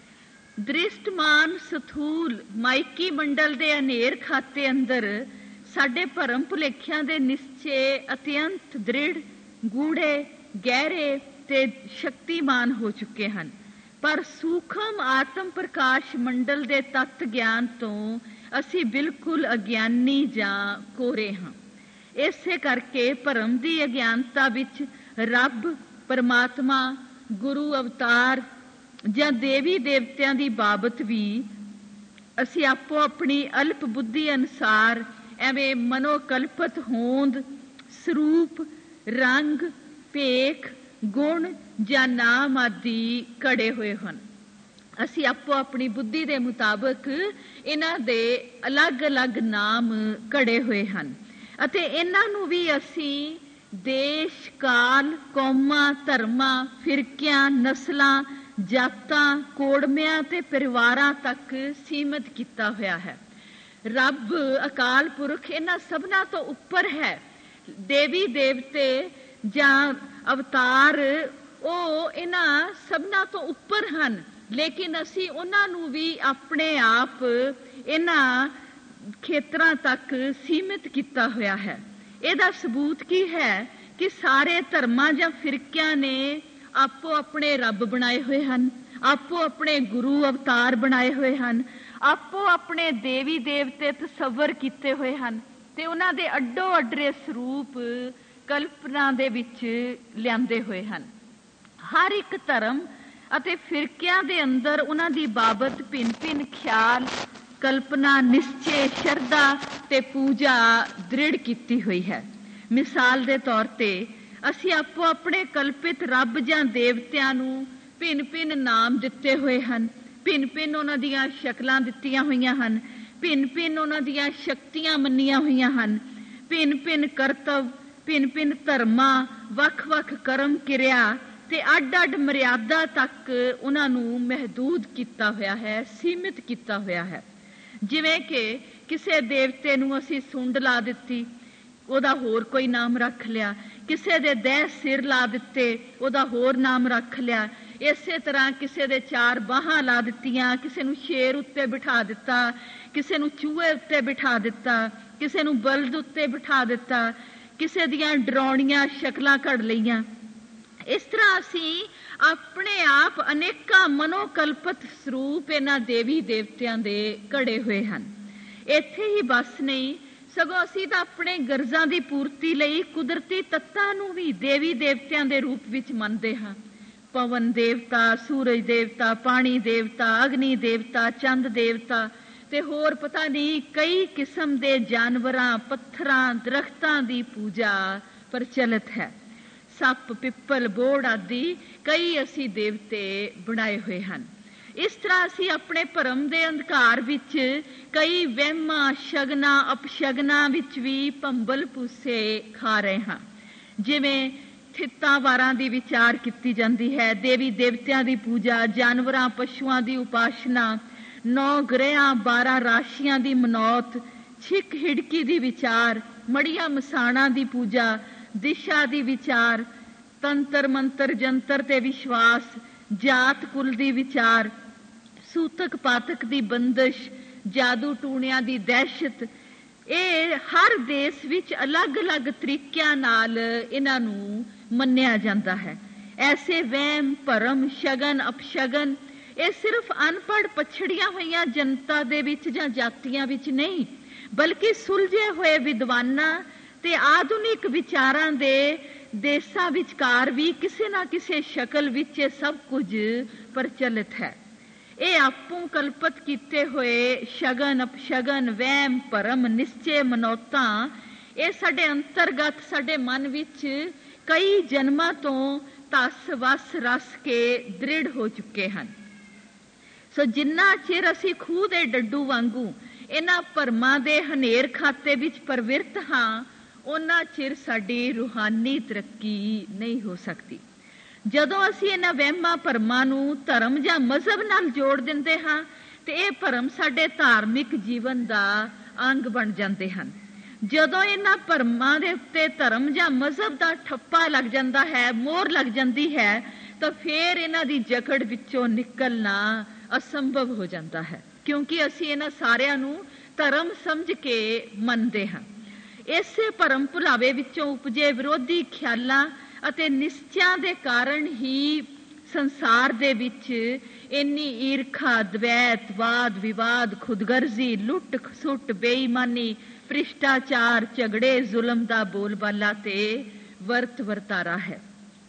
ਦ੍ਰਿਸ਼ਟਮਾਨ ਸਥੂਲ ਮਾਇਕੀ ਮੰਡਲ ਦੇ ਹਨੇਰ ਖਾਤੇ ਅੰਦਰ ਸਾਡੇ ਭਰਮ ਭੁਲੇਖਿਆਂ ਦੇ ਨਿਸ਼ਚੇ ਅਤਿਅੰਤ ਦ੍ਰਿੜ, ਗੂੜੇ, ਗਹਿਰੇ ਤੇ ਸ਼ਕਤੀਮਾਨ ਹੋ ਚੁੱਕੇ ਹਨ। ਪਰ ਸੂਖਮ ਆਤਮ ਪ੍ਰਕਾਸ਼ ਮੰਡਲ ਦੇ ਤੱਤ ਗਿਆਨ ਤੋਂ ਅਸੀਂ ਬਿਲਕੁਲ ਅਗਿਆਨੀ ਜਾਂ ਕੋਰੇ ਹਾਂ। ਇਸੇ ਕਰਕੇ ਭਰਮ ਦੀ ਅਗਿਆਨਤਾ ਵਿੱਚ ਰੱਬ, ਪਰਮਾਤਮਾ, ਗੁਰੂ ਅਵਤਾਰ ਜਾਂ ਦੇਵੀ ਦੇਵਤਿਆਂ ਦੀ ਬਾਬਤ ਵੀ ਅਸੀਂ ਆਪੋ ਆਪਣੀ ਅਲਪ ਬੁੱਧੀ ਅਨੁਸਾਰ ਐਵੇਂ ਮਨੋਕਲਪਤ ਹੋਂਦ, ਸਰੂਪ, ਰੰਗ, ਭੇਖ, ਗੁਣ ਜਾਂ ਨਾਮ ਆਦਿ ਘੜੇ ਹੋਏ ਹਨ। ਅਸੀਂ ਆਪੋ ਆਪਣੀ ਬੁੱਧੀ ਦੇ ਮੁਤਾਬਕ ਇਹਨਾਂ ਦੇ ਅਲੱਗ-ਅਲੱਗ ਨਾਮ ਘੜੇ ਹੋਏ ਹਨ ਅਤੇ ਇਹਨਾਂ ਨੂੰ ਵੀ ਅਸੀਂ ਦੇਸ਼, ਕਾਲ, ਕੌਮਾਂ, ਧਰਮਾਂ, ਫਿਰਕਿਆਂ, ਨਸਲਾਂ, ਜਾਤਾਂ, ਕੋੜਮਿਆਂ ਤੇ ਪਰਿਵਾਰਾਂ ਤੱਕ ਸੀਮਿਤ ਕੀਤਾ ਹੋਇਆ ਹੈ। ਰੱਬ ਅਕਾਲ ਪੁਰਖ ਇਹਨਾਂ ਸਭਨਾਂ ਤੋਂ ਉੱਪਰ ਹੈ। ਦੇਵੀ ਦੇਵਤੇ ਜਾਂ ਅਵਤਾਰ ਉਹ ਇਹਨਾਂ ਸਭਨਾਂ ਤੋਂ ਉੱਪਰ ਹਨ, ਲੇਕਿਨ ਅਸੀਂ ਉਹਨਾਂ ਨੂੰ ਵੀ ਆਪਣੇ ਆਪ ਇਹਨਾਂ ਖੇਤਰਾਂ ਤੱਕ ਸੀਮਿਤ ਕੀਤਾ ਹੋਇਆ ਹੈ। ਇਹਦਾ ਸਬੂਤ ਕੀ ਹੈ ਕਿ ਸਾਰੇ ਧਰਮਾਂ ਜਾਂ ਫਿਰਕਿਆਂ ਨੇ ਆਪੋ ਆਪਣੇ ਰੱਬ ਬਣਾਏ ਹੋਏ ਹਨ, ਆਪੋ ਆਪਣੇ ਗੁਰੂ ਅਵਤਾਰ ਬਣਾਏ ਹੋਏ ਹਨ, ਆਪੋ ਆਪਣੇ ਦੇਵੀ ਦੇਵਤੇ ਤਸੱਵਰ ਕੀਤੇ ਹੋਏ ਹਨ ਤੇ ਉਹਨਾਂ ਦੇ ਅੱਡੋ ਅੱਡਰੇ ਸਰੂਪ ਕਲਪਨਾ ਦੇ ਵਿੱਚ ਲਿਆਂਦੇ ਹੋਏ ਹਨ। ਹਰ ਇੱਕ ਧਰਮ ਅਤੇ ਫਿਰਕਿਆਂ ਦੇ ਅੰਦਰ ਉਹਨਾਂ ਦੀ ਬਾਬਤ ਭਿੰਨ ਭਿੰਨ ਖਿਆਲ, ਕਲਪਨਾ, ਨਿਸ਼ਚੇ, ਸ਼ਰਧਾ ਤੇ ਪੂਜਾ ਦ੍ਰਿੜ ਕੀਤੀ ਹੋਈ ਹੈ। ਮਿਸਾਲ ਦੇ ਤੌਰ ਤੇ ਅਸੀਂ ਆਪੋ ਆਪਣੇ ਕਲਪਿਤ ਰੱਬ ਜਾਂ ਦੇਵਤਿਆਂ ਨੂੰ ਭਿੰਨ ਭਿੰਨ ਨਾਮ ਦਿੱਤੇ ਹੋਏ ਹਨ, ਭਿੰਨ ਭਿੰਨ ਉਹਨਾਂ ਦੀਆਂ ਸ਼ਕਲਾਂ ਦਿੱਤੀਆਂ ਹੋਈਆਂ ਹਨ, ਭਿੰਨ ਭਿੰਨ ਉਹਨਾਂ ਦੀਆਂ ਸ਼ਕਤੀਆਂ ਮੰਨੀਆਂ ਹੋਈਆਂ ਹਨ, ਭਿੰਨ ਭਿੰਨ ਕਰਤਵ, ਭਿੰਨ ਭਿੰਨ ਧਰਮਾਂ, ਵੱਖ-ਵੱਖ ਕਰਮ ਕਿਰਿਆ ਤੇ ਅੱਡ-ਅੱਡ ਮਰਿਆਦਾ ਤੱਕ ਉਹਨਾਂ ਨੂੰ ਮਹਿਦੂਦ ਕੀਤਾ ਹੋਇਆ ਹੈ, ਸੀਮਿਤ ਕੀਤਾ ਹੋਇਆ ਹੈ। ਜਿਵੇਂ ਕਿ ਕਿਸੇ ਦੇਵਤੇ ਨੂੰ ਅਸੀਂ ਸੁੰਡ ਲਾ ਦਿੱਤੀ, ਉਹਦਾ ਹੋਰ ਕੋਈ ਨਾਮ ਰੱਖ ਲਿਆ, ਕਿਸੇ ਦੇ ਦਹਿ ਸਿਰ ਲਾ ਦਿੱਤੇ, ਉਹਦਾ ਹੋਰ ਨਾਮ ਰੱਖ ਲਿਆ। ਇਸੇ ਤਰ੍ਹਾਂ ਕਿਸੇ ਦੇ ਚਾਰ ਬਾਹਾਂ ਲਾ ਦਿੱਤੀਆਂ, ਕਿਸੇ ਨੂੰ ਸ਼ੇਰ ਉੱਤੇ ਬਿਠਾ ਦਿੱਤਾ, ਕਿਸੇ ਨੂੰ ਚੂਹੇ ਉੱਤੇ ਬਿਠਾ ਦਿੱਤਾ, ਕਿਸੇ ਨੂੰ ਬਲਦ ਉੱਤੇ ਬਿਠਾ ਦਿੱਤਾ, ਕਿਸੇ ਦੀਆਂ ਡਰਾਉਣੀਆਂ ਸ਼ਕਲਾਂ ਘੜ ਲਈਆਂ। ਇਸ ਤਰ੍ਹਾਂ ਅਸੀਂ ਆਪਣੇ ਆਪ ਅਨੇਕਾਂ ਮਨੋਕਲਪਤ ਸਰੂਪ ਇਹਨਾਂ ਦੇਵੀ ਦੇਵਤਿਆਂ ਦੇ ਘੜੇ ਹੋਏ ਹਨ। ਇੱਥੇ ਹੀ ਬਸ ਨਹੀਂ, ਸਗੋਂ ਅਸੀਂ ਤਾਂ ਆਪਣੇ ਗਰਜ਼ਾਂ ਦੀ ਪੂਰਤੀ ਲਈ ਕੁਦਰਤੀ ਤੱਤਾਂ ਨੂੰ ਵੀ ਦੇਵੀ ਦੇਵਤਿਆਂ ਦੇ ਰੂਪ ਵਿੱਚ ਮੰਨਦੇ ਹਾਂ। ਪਵਨ ਦੇਵਤਾ, ਸੂਰਜ ਦੇਵਤਾ, ਪਾਣੀ ਦੇਵਤਾ, ਅਗਨੀ ਦੇਵਤਾ, ਚੰਦ ਦੇਵਤਾ ਤੇ ਹੋਰ ਪਤਾ ਨਹੀਂ ਕਈ ਕਿਸਮ ਦੇ ਜਾਨਵਰਾਂ, ਪੱਥਰਾਂ, ਦਰਖਤਾਂ ਦੀ ਪੂਜਾ ਪ੍ਰਚਲਿਤ ਹੈ। ਸੱਪ, ਪਿੱਪਲ, ਬੋੜ ਆਦਿ ਕਈ ਅਸੀਂ ਦੇਵਤੇ ਬਣਾਏ ਹੋਏ ਹਨ। ਇਸ ਤਰ੍ਹਾਂ ਅਸੀਂ ਆਪਣੇ ਭਰਮ ਦੇ ਅੰਧਕਾਰ ਵਿੱਚ ਕਈ ਵਹਿਮਾਂ, ਸ਼ਗਨਾਂ, ਅਪਸ਼ਗਨਾਂ ਵਿੱਚ ਵੀ ਭੰਬਲ ਭੂਸੇ ਖਾ ਰਹੇ ਹਾਂ। ਜਿਵੇਂ ਥਿੱਤਾਂ ਵਾਰਾਂ ਦੀ ਵਿਚਾਰ ਕੀਤੀ ਜਾਂਦੀ ਹੈ, ਦੇਵੀ ਦੇਵਤਿਆਂ ਦੀ ਪੂਜਾ, ਜਾਨਵਰਾਂ ਪਸ਼ੂਆਂ ਦੀ ਉਪਾਸਨਾ, ਨੌ ਗ੍ਰਹਿਆਂ ਬਾਰਾਂ ਰਾਸ਼ੀਆਂ ਦੀ ਮਨੌਤ, ਛਿੱਕ ਹਿੜਕੀ ਦੀ ਵਿਚਾਰ, ਮੜੀਆਂ ਮਸਾਣਾਂ ਦੀ ਪੂਜਾ, ਦਿਸ਼ਾ ਦੀ ਵਿਚਾਰ, ਤੰਤਰ ਮੰਤਰ ਜੰਤਰ ਤੇ ਵਿਸ਼ਵਾਸ, ਜਾਤ ਕੁਲ ਦੀ ਵਿਚਾਰ, ਸੂਤਕ ਪਾਤਕ ਦੀ ਬੰਦਸ਼, ਜਾਦੂ ਟੂਣਿਆਂ ਦੀ ਦਹਿਸ਼ਤ। ਇਹ ਹਰ ਦੇਸ਼ ਵਿੱਚ ਅਲੱਗ-ਅਲੱਗ ਤਰੀਕਿਆਂ ਨਾਲ ਇਹਨਾਂ ਨੂੰ ਮੰਨਿਆ ਜਾਂਦਾ ਹੈ। ਐਸੇ ਵਹਿਮ, ਭਰਮ, ਸ਼ਗਨ, ਅਪਸ਼ਗਨ ਇਹ ਸਿਰਫ ਅਨਪੜ੍ਹ ਪਛੜੀਆਂ ਹੋਈਆਂ ਜਨਤਾ ਦੇ ਵਿੱਚ ਜਾਂ ਜਾਤੀਆਂ ਵਿੱਚ ਨਹੀਂ, ਬਲਕਿ ਸੁਲਝੇ ਹੋਏ ਵਿਦਵਾਨਾਂ ਤੇ ਆਧੁਨਿਕ ਵਿਚਾਰਾਂ ਦੇ ਦੇਸ਼ਾਂ ਵਿਚਕਾਰ ਵੀ ਕਿਸੇ ਨਾ ਕਿਸੇ ਸ਼ਕਲ ਵਿੱਚ ਇਹ ਸਭ ਕੁਝ ਪ੍ਰਚਲਿਤ ਹੈ। ਇਹ ਆਪੋਂ ਕਲਪਤ ਕੀਤੇ ਹੋਏ ਸ਼ਗਨ, ਅਪਸ਼ਗਨ, ਵਹਿਮ, ਭਰਮ, ਨਿਸ਼ਚੇ, ਮਨੌਤਾਂ ਇਹ ਸਾਡੇ ਅੰਤਰਗਤ, ਸਾਡੇ ਮਨ ਵਿੱਚ ਕਈ ਜਨਮਾਂ ਤੋਂ ਧਸ ਵਸ ਰਸ ਕੇ ਦ੍ਰਿੜ ਹੋ ਚੁੱਕੇ ਹਨ। ਸੋ ਜਿੰਨਾ ਚਿਰ ਅਸੀਂ ਖੂਹ ਦੇ ਡੱਡੂ ਵਾਂਗੂ ਇਹਨਾਂ ਭਰਮਾਂ ਦੇ ਹਨੇਰ ਖਾਤੇ ਵਿੱਚ ਪ੍ਰਵਿਰਤ ਹਾਂ, ਉਹਨਾਂ ਚਿਰ ਸਾਡੀ ਰੂਹਾਨੀ ਤਰੱਕੀ ਨਹੀਂ ਹੋ ਸਕਦੀ। ਜਦੋਂ ਅਸੀਂ ਇਹਨਾਂ ਵਹਿਮਾਂ ਭਰਮਾਂ ਨੂੰ ਧਰਮ ਜਾਂ ਮਜ਼ਹਬ ਨਾਲ ਜੋੜ ਦਿੰਦੇ ਹਾਂ ਤੇ ਇਹ ਭਰਮ ਸਾਡੇ ਧਾਰਮਿਕ ਜੀਵਨ ਦਾ ਅੰਗ ਬਣ ਜਾਂਦੇ ਹਨ। ਜਦੋਂ ਇਹਨਾਂ ਭਰਮਾਂ ਦੇ ਉੱਤੇ ਧਰਮ ਜਾਂ ਮਜ਼ਹਬ ਦਾ ਠੱਪਾ ਲੱਗ ਜਾਂਦਾ ਹੈ, ਮੋਹਰ ਲੱਗ ਜਾਂਦੀ ਹੈ, ਤਾਂ ਫਿਰ ਇਹਨਾਂ ਦੀ ਜਕੜ ਵਿੱਚੋਂ ਨਿਕਲਣਾ ਅਸੰਭਵ ਹੋ ਜਾਂਦਾ ਹੈ, ਕਿਉਂਕਿ ਅਸੀਂ ਇਹਨਾਂ ਸਾਰਿਆਂ ਨੂੰ ਧਰਮ ਸਮਝ ਕੇ ਮੰਨਦੇ ਹਾਂ। ਇਸੇ ਭਰਮ ਭੁਲਾਵੇ ਵਿੱਚੋਂ ਉਪਜੇ ਵਿਰੋਧੀ ਖਿਆਲਾਂ ਅਤੇ ਨਿਸ਼ਚਿਆਂ ਦੇ ਕਾਰਨ ਹੀ ਸੰਸਾਰ ਦੇ ਵਿੱਚ ਇੰਨੀ ਈਰਖਾ, ਦਵੈਤ, ਵਾਦ ਵਿਵਾਦ, ਖੁਦਗਰਜ਼ੀ, ਲੁੱਟ ਖਸੁੱਟ, ਬੇਈਮਾਨੀ, ਭ੍ਰਿਸ਼ਟਾਚਾਰ, ਝਗੜੇ, ਜ਼ੁਲਮ ਦਾ ਬੋਲਬਾਲਾ ਤੇ ਵਰਤ ਵਰਤਾਰਾ ਹੈ।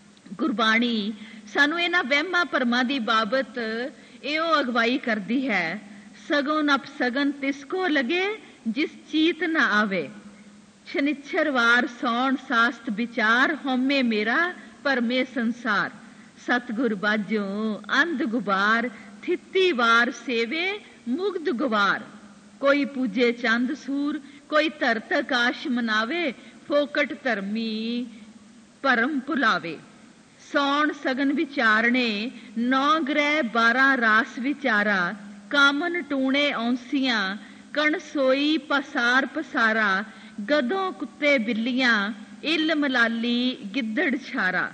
ਗੁਰਬਾਣੀ ਸਾਨੂੰ ਇਹਨਾਂ ਵਹਿਮਾਂ ਭਰਮਾਂ ਦੀ ਬਾਬਤ ਇਹੋ ਅਗਵਾਈ ਕਰਦੀ ਹੈ, ਸਗੁਨ ਅਪਸਗਨ ਤਿਸ ਕੋ ਲਗੇ ਜਿਸ ਚੀਤ ਨਾ ਆਵੇ, ਸ਼ਨਿਛਰਵਾਰ ਸੌਣ ਸਾਸਤ ਵਿਚਾਰ, ਹਉਮੈ ਮੇਰਾ ਭਰਮੇ ਸੰਸਾਰ, ਸਤਿਗੁਰ ਬਾਝੋਂ ਅੰਧ ਗੁਬਾਰ, ਥਿੱਤੀ ਵਾਰ ਸੇਵੇ ਮੁਗਧ ਗਵਾਰ, ਕੋਈ ਪੂਜੇ ਚੰਦ ਸੂਰ, ਕੋਈ ਧਰਤ ਆਕਾਸ਼ ਮਨਾਵੇ, ਫੋਕਟ ਧਰਮੀ ਭਰਮ ਭੁਲਾਵੇ। ਸੌਣ ਸਗਨ ਵਿਚਾਰਣੇ, ਨੌ ਗ੍ਰਹਿ ਬਾਰਾਂ ਰਾਸ ਵਿਚਾਰਾ, ਕਾਮਨ ਟੂਣੇ ਔਂਸੀਆਂ, ਕਣ ਸੋਈ ਪਸਾਰ ਪਸਾਰਾ, ਗਧੋਂ ਕੁੱਤੇ ਬਿੱਲੀਆਂ, ਇੱਲ ਮਲਾਲੀ ਗਿੱਦੜ ਛਾਰਾ,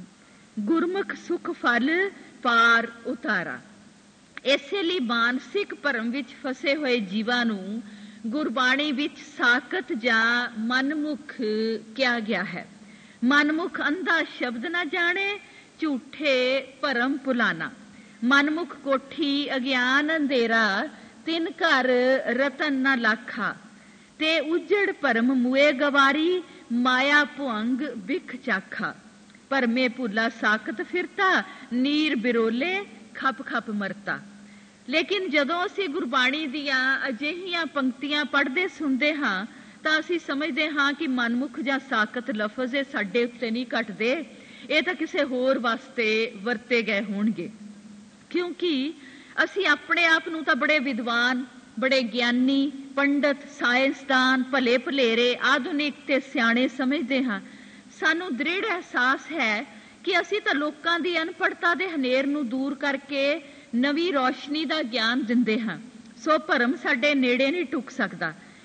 ਗੁਰਮੁਖ ਸੁਖ ਫਲ ਪਾਰ ਉਤਾਰਾ। ਇਸੇ ਲਈ ਮਾਨਸਿਕ ਭਰਮ ਵਿੱਚ ਫਸੇ ਹੋਏ ਜੀਵਾਂ ਨੂੰ ਗੁਰਬਾਣੀ ਵਿੱਚ ਸਾਕਤ ਜਾਂ ਮਨਮੁਖ ਕਿਹਾ ਗਿਆ ਹੈ। ਮਨਮੁਖ ਅੰਧਾ ਸ਼ਬਦ ਨਾ ਜਾਣੇ, ਝੂਠੇ ਭਰਮ ਭੁਲਾਨਾ, ਮਨਮੁਖ ਕੋਠੀ ਅਗਿਆਨ ਅੰਧੇਰਾ, ਤਿੰਨ ਘਰ ਰਤਨ ਨਾ ਲਾਖਾ, ਤੇ ਉਜੜ ਭਰਮ ਮੂਏ ਗਵਾਰੀ, ਮਾਇਆ ਭੁਅੰਗ ਬਿਖ ਚਾਖਾ, ਭਰਮੇ ਭੁੱਲਾ ਸਾਕਤ ਫਿਰਤਾ, ਨੀਰ ਬਿਰੋਲੇ ਖਪ ਖਪ ਮਰਤਾ। ਲੇਕਿਨ ਜਦੋਂ ਅਸੀਂ ਗੁਰਬਾਣੀ ਦੀਆਂ ਅਜਿਹੀਆਂ ਪੰਕਤੀਆਂ ਪੜ੍ਹਦੇ ਸੁਣਦੇ ਹਾਂ ਤਾਂ ਅਸੀਂ ਸਮਝਦੇ ਹਾਂ ਕਿ ਮਨਮੁਖ ਜਾਂ ਸਾਕਤ ਲਫ਼ਜ਼ ਇਹ ਸਾਡੇ ਉੱਤੇ ਨਹੀਂ ਘਟਦੇ, ਇਹ ਤਾਂ ਕਿਸੇ ਹੋਰ ਵਾਸਤੇ ਵਰਤੇ ਗਏ ਹੋਣਗੇ, ਕਿਉਂਕਿ ਅਸੀਂ ਆਪਣੇ ਆਪ ਨੂੰ ਤਾਂ ਬੜੇ ਵਿਦਵਾਨ, ਬੜੇ ਗਿਆਨੀ, ਪੰਡਤ, ਸਾਇੰਸਦਾਨ, ਭਲੇ ਭਲੇਰੇ, ਆਧੁਨਿਕ ਤੇ ਸਿਆਣੇ ਸਮਝਦੇ ਹਾਂ। ਸਾਨੂੰ ਦ੍ਰਿੜ ਅਹਿਸਾਸ ਹੈ ਕਿ ਅਸੀਂ ਤਾਂ ਲੋਕਾਂ ਦੀ ਅਨਪੜ੍ਹਤਾ ਦੇ ਹਨੇਰ ਨੂੰ ਦੂਰ ਕਰਕੇ ਨਵੀਂ ਰੌਸ਼ਨੀ ਦਾ ਗਿਆਨ ਦਿੰਦੇ ਹਾਂ, ਸੋ ਭਰਮ ਸਾਡੇ ਨੇੜੇ ਨਹੀਂ ਟੁੱਕ ਸਕਦਾ।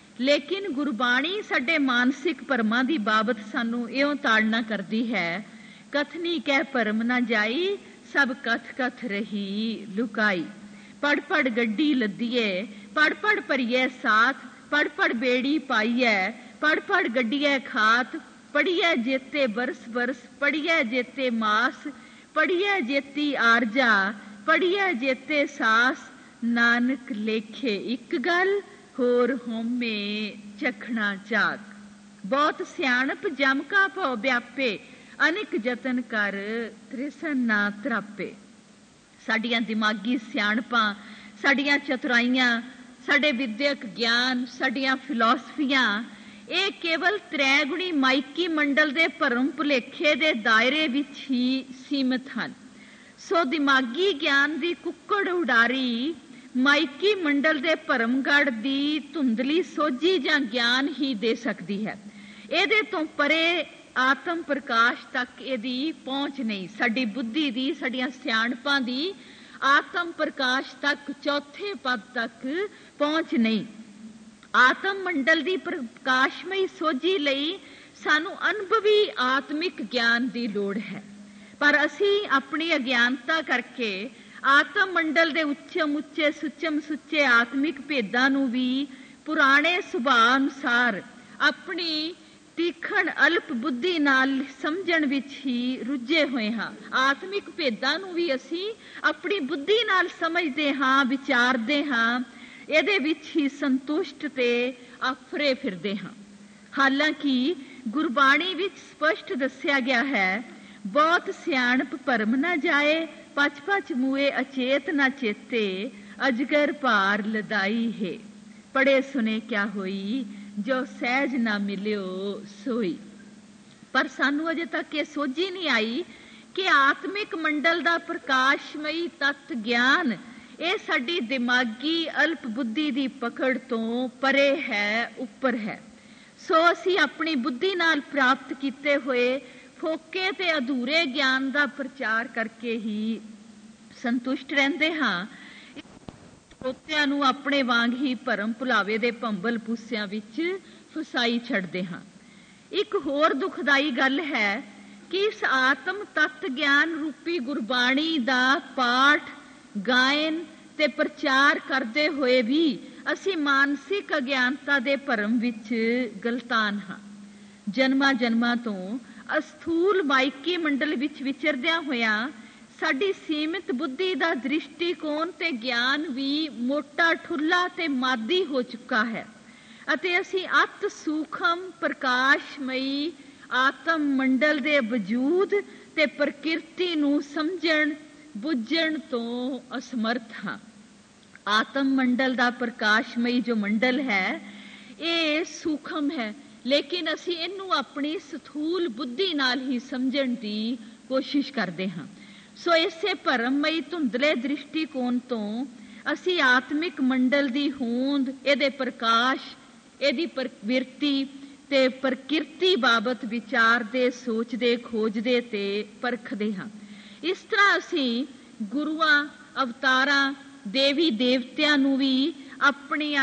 ਲੇਕਿਨ ਗੁਰਬਾਣੀ ਸਾਡੇ ਮਾਨਸਿਕ ਭਰਮਾਂ ਦੀ ਬਾਬਤ ਸਾਨੂੰ ਇਉਂ ਤਾੜਨਾ ਕਰਦੀ ਹੈ, ਕਥਨੀ ਕਹਿ ਭਰਮ ਨਾ ਜਾਈ, ਸਭ ਕਥ ਕਥ ਰਹੀ ਲੁਕਾਈ। ਪੜ ਪੜ ਗੱਡੀ ਲੱਦੀਏ, ਪੜ ਪੜ ਭਰੀਏ ਸਾਥ, ਪੜ ਪੜ ਬੇੜੀ ਪਾਈਐ, ਪੜ ਪੜ ਗੱਡੀਏ ਖਾਤ। ਪੜੀਐ ਜੇਤੇ ਬਰਸ ਬਰਸ, ਪੜੀਐ ਜੇਤੇ ਮਾਸ, ਪੜੀਐ ਜੇਤੀ ਆਰਜਾ, ਪੜੀਐ ਜੇਤੇ ਸਾਸ। ਨਾਨਕ ਲੇਖੇ ਇੱਕ ਗੱਲ, ਹੋਰ ਹੋਮੇ ਚਖਣਾ ਝਾਕ। ਬਹੁਤ ਸਿਆਣਪ ਜਮ ਕਾ ਭਉ ਵਿਆਪੇ, ਅਨੇਕ ਯਤਨ ਕਰ ਤ੍ਰਿਸਨ ਨਾ ਤਰਾਪੇ। ਸਾਡੀਆਂ ਦਿਮਾਗੀ ਸਿਆਣਪਾਂ, ਸਾਡੀਆਂ ਚਤੁਰਾਈਆਂ, ਸਾਡੇ ਵਿਦਿਅਕ ਗਿਆਨ, ਸਾਡੀਆਂ ਫਿਲਾਸਫੀਆਂ, ਇਹ ਕੇਵਲ ਤ੍ਰੈਗੁਣੀ ਮਾਇਕੀ ਮੰਡਲ ਦੇ ਭਰਮ ਭੁਲੇਖੇ ਦੇ ਦਾਇਰੇ ਵਿੱਚ ਹੀ ਸੀਮਿਤ ਹਨ। ਸੋ ਦਿਮਾਗੀ ਗਿਆਨ ਦੀ ਕੁੱਕੜ ਉਡਾਰੀ ਮਾਇਕੀ ਮੰਡਲ ਦੇ ਭਰਮਗੜ੍ਹ ਦੀ ਧੁੰਦਲੀ ਸੋਝੀ ਜਾਂ ਗਿਆਨ ਹੀ ਦੇ ਸਕਦੀ ਹੈ। ਇਹਦੇ ਤੋਂ ਪਰੇ ਆਤਮ ਪ੍ਰਕਾਸ਼ ਤੱਕ ਇਹਦੀ ਪਹੁੰਚ ਨਹੀਂ। ਸਾਡੀ ਬੁੱਧੀ ਦੀ, ਸਾਡੀਆਂ ਸਿਆਣਪਾਂ ਦੀ ਆਤਮ ਪ੍ਰਕਾਸ਼ ਤੱਕ, ਚੌਥੇ ਪਦ ਤੱਕ ਪਹੁੰਚ ਨਹੀਂ। ਆਤਮ ਮੰਡਲ ਦੀ ਪ੍ਰਕਾਸ਼ਮਈ ਸੋਝੀ ਲਈ ਸਾਨੂੰ ਅਨੁਭਵੀ ਆਤਮਿਕ ਗਿਆਨ ਦੀ ਲੋੜ ਹੈ, ਪਰ ਅਸੀਂ ਆਪਣੀ ਅਗਿਆਨਤਾ ਕਰਕੇ ਆਤਮ ਮੰਡਲ ਦੇ ਉੱਚਮ ਉੱਚੇ ਸੁੱਚਮ ਸੁੱਚੇ ਆਤਮਿਕ ਭੇਦਾਂ ਨੂੰ ਵੀ ਪੁਰਾਣੇ ਸੁਭਾਅ ਅਨੁਸਾਰ ਆਪਣੀ ਤੀਖਣ ਅਲਪ ਬੁੱਧੀ ਨਾਲ ਸਮਝਣ ਵਿੱਚ ਹੀ ਰੁੱਝੇ ਹੋਏ ਹਾਂ। ਆਤਮਿਕ ਭੇਦਾਂ ਨੂੰ ਵੀ ਅਸੀਂ ਆਪਣੀ ਬੁੱਧੀ ਨਾਲ ਸਮਝਦੇ ਹਾਂ, ਵਿਚਾਰਦੇ ਹਾਂ, ਇਹਦੇ ਵਿੱਚ ਹੀ ਸੰਤੁਸ਼ਟ ਤੇ ਆਫਰੇ ਫਿਰਦੇ ਹਾਂ। ਹਾਲਾਂਕਿ ਗੁਰਬਾਣੀ ਵਿੱਚ ਸਪਸ਼ਟ ਦੱਸਿਆ ਗਿਆ ਹੈ, ਬਹੁਤ ਸਿਆਣਪ ਭਰਮ ਨਾ ਜਾਏ, ਪਚ ਪਚ ਮੂਏ ਅਚੇਤ ਨਾ ਚੇਤੇ, ਅਜਗਰ ਭਾਰ ਲਦਾਈ ਹੈ। ਪੜੇ ਸੁਨੇ ਕਿਆ ਹੋਈ, ਜੋ ਸਹਿਜ ਨਾ ਮਿਲਿਓ ਸੋਈ। ਪਰ ਸਾਨੂੰ ਅਜੇ ਤੱਕ ਇਹ ਸੋਝੀ ਨਹੀਂ ਆਈ ਕਿ ਆਤਮਿਕ ਮੰਡਲ ਦਾ ਪ੍ਰਕਾਸ਼ਮਈ ਤੱਤ ਗਿਆਨ ਇਹ ਸਾਡੀ ਦਿਮਾਗੀ ਅਲਪ ਬੁੱਧੀ ਦੀ ਪਕੜ ਤੋਂ ਪਰੇ ਹੈ, ਉੱਪਰ ਹੈ। ਸੋ ਅਸੀਂ ਆਪਣੀ ਬੁੱਧੀ ਨਾਲ ਪ੍ਰਾਪਤ ਕੀਤੇ ਹੋਏ ਫੋਕੇ ਤੇ ਅਧੂਰੇ ਗਿਆਨ ਦਾ ਪ੍ਰਚਾਰ ਕਰਕੇ ਹੀ ਸੰਤੁਸ਼ਟ ਰਹਿੰਦੇ ਹਾਂ। ਸਰੋਤਿਆਂ ਨੂੰ ਆਪਣੇ ਵਾਂਗ ਹੀ ਭਰਮ ਭੁਲਾਵੇ ਦੇ ਭੰਬਲ ਪੁੱਸਿਆਂ ਵਿੱਚ ਫਸਾਈ ਛੱਡਦੇ ਹਾਂ। ਇੱਕ ਹੋਰ ਦੁਖਦਾਈ ਗੱਲ ਹੈ ਕਿ ਇਸ ਆਤਮ ਤੱਤ ਗਿਆਨ ਰੂਪੀ ਗੁਰਬਾਣੀ ਦਾ ਪਾਠ, ਗਾਇਨ ਤੇ ਪ੍ਰਚਾਰ ਕਰਦੇ ਹੋਏ ਵੀ ਅਸੀਂ ਮਾਨਸਿਕ ਅਗਿਆਨਤਾ ਦੇ ਭਰਮ ਵਿੱਚ ਗਲਤਾਨ ਹਾਂ। ਜਨਮਾਂ ਜਨਮਾਂ ਤੋਂ ਅਸਥੂਲ ਮਾਇਕੀ ਮੰਡਲ ਵਿੱਚ ਵਿਚਰਦਿਆਂ ਹੋਇਆਂ ਸਾਡੀ ਸੀਮਿਤ ਬੁੱਧੀ ਦਾ ਦ੍ਰਿਸ਼ਟੀਕੋਣ ਤੇ ਗਿਆਨ ਵੀ ਮੋਟਾ ਠੁੱਲਾ ਤੇ ਮਾਦੀ ਹੋ ਚੁੱਕਾ ਹੈ ਅਤੇ ਅਸੀਂ ਅਤ ਸੂਖਮ ਪ੍ਰਕਾਸ਼ਮਈ ਆਤਮ ਮੰਡਲ ਦੇ ਵਜੂਦ ਤੇ ਪ੍ਰਕਿਰਤੀ ਨੂੰ ਸਮਝਣ ਬੁੱਝਣ ਤੋਂ ਅਸਮਰਥ ਹਾਂ। ਆਤਮ ਮੰਡਲ ਦਾ ਪ੍ਰਕਾਸ਼ਮਈ ਜੋ ਮੰਡਲ ਹੈ ਇਹ ਸੂਖਮ ਹੈ, ਲੇਕਿਨ ਅਸੀਂ ਇਹਨੂੰ ਆਪਣੀ ਸਥੂਲ ਬੁੱਧੀ ਨਾਲ ਹੀ ਸਮਝਣ ਦੀ ਕੋਸ਼ਿਸ਼ ਕਰਦੇ ਹਾਂ। ਸੋ ਇਸੇ ਭਰਮਮਈ ਧੁੰਦਲੇ ਦ੍ਰਿਸ਼ਟੀਕੋਣ ਤੋਂ ਅਸੀਂ ਆਤਮਿਕ ਮੰਡਲ ਦੀ ਹੋਂਦ, ਇਹਦੇ ਪ੍ਰਕਾਸ਼, ਇਹਦੀ ਪ੍ਰਵਿਰਤੀ ਤੇ ਪ੍ਰਕਿਰਤੀ ਬਾਬਤ ਵਿਚਾਰਦੇ, ਸੋਚਦੇ, ਖੋਜਦੇ ਤੇ ਪਰਖਦੇ ਹਾਂ। ਇਸ ਤਰ੍ਹਾਂ ਅਸੀਂ ਗੁਰੂਆਂ, ਅਵਤਾਰਾਂ, ਦੇਵੀ ਦੇਵਤਿਆਂ ਨੂੰ ਵੀ ਆਪਣੀਆਂ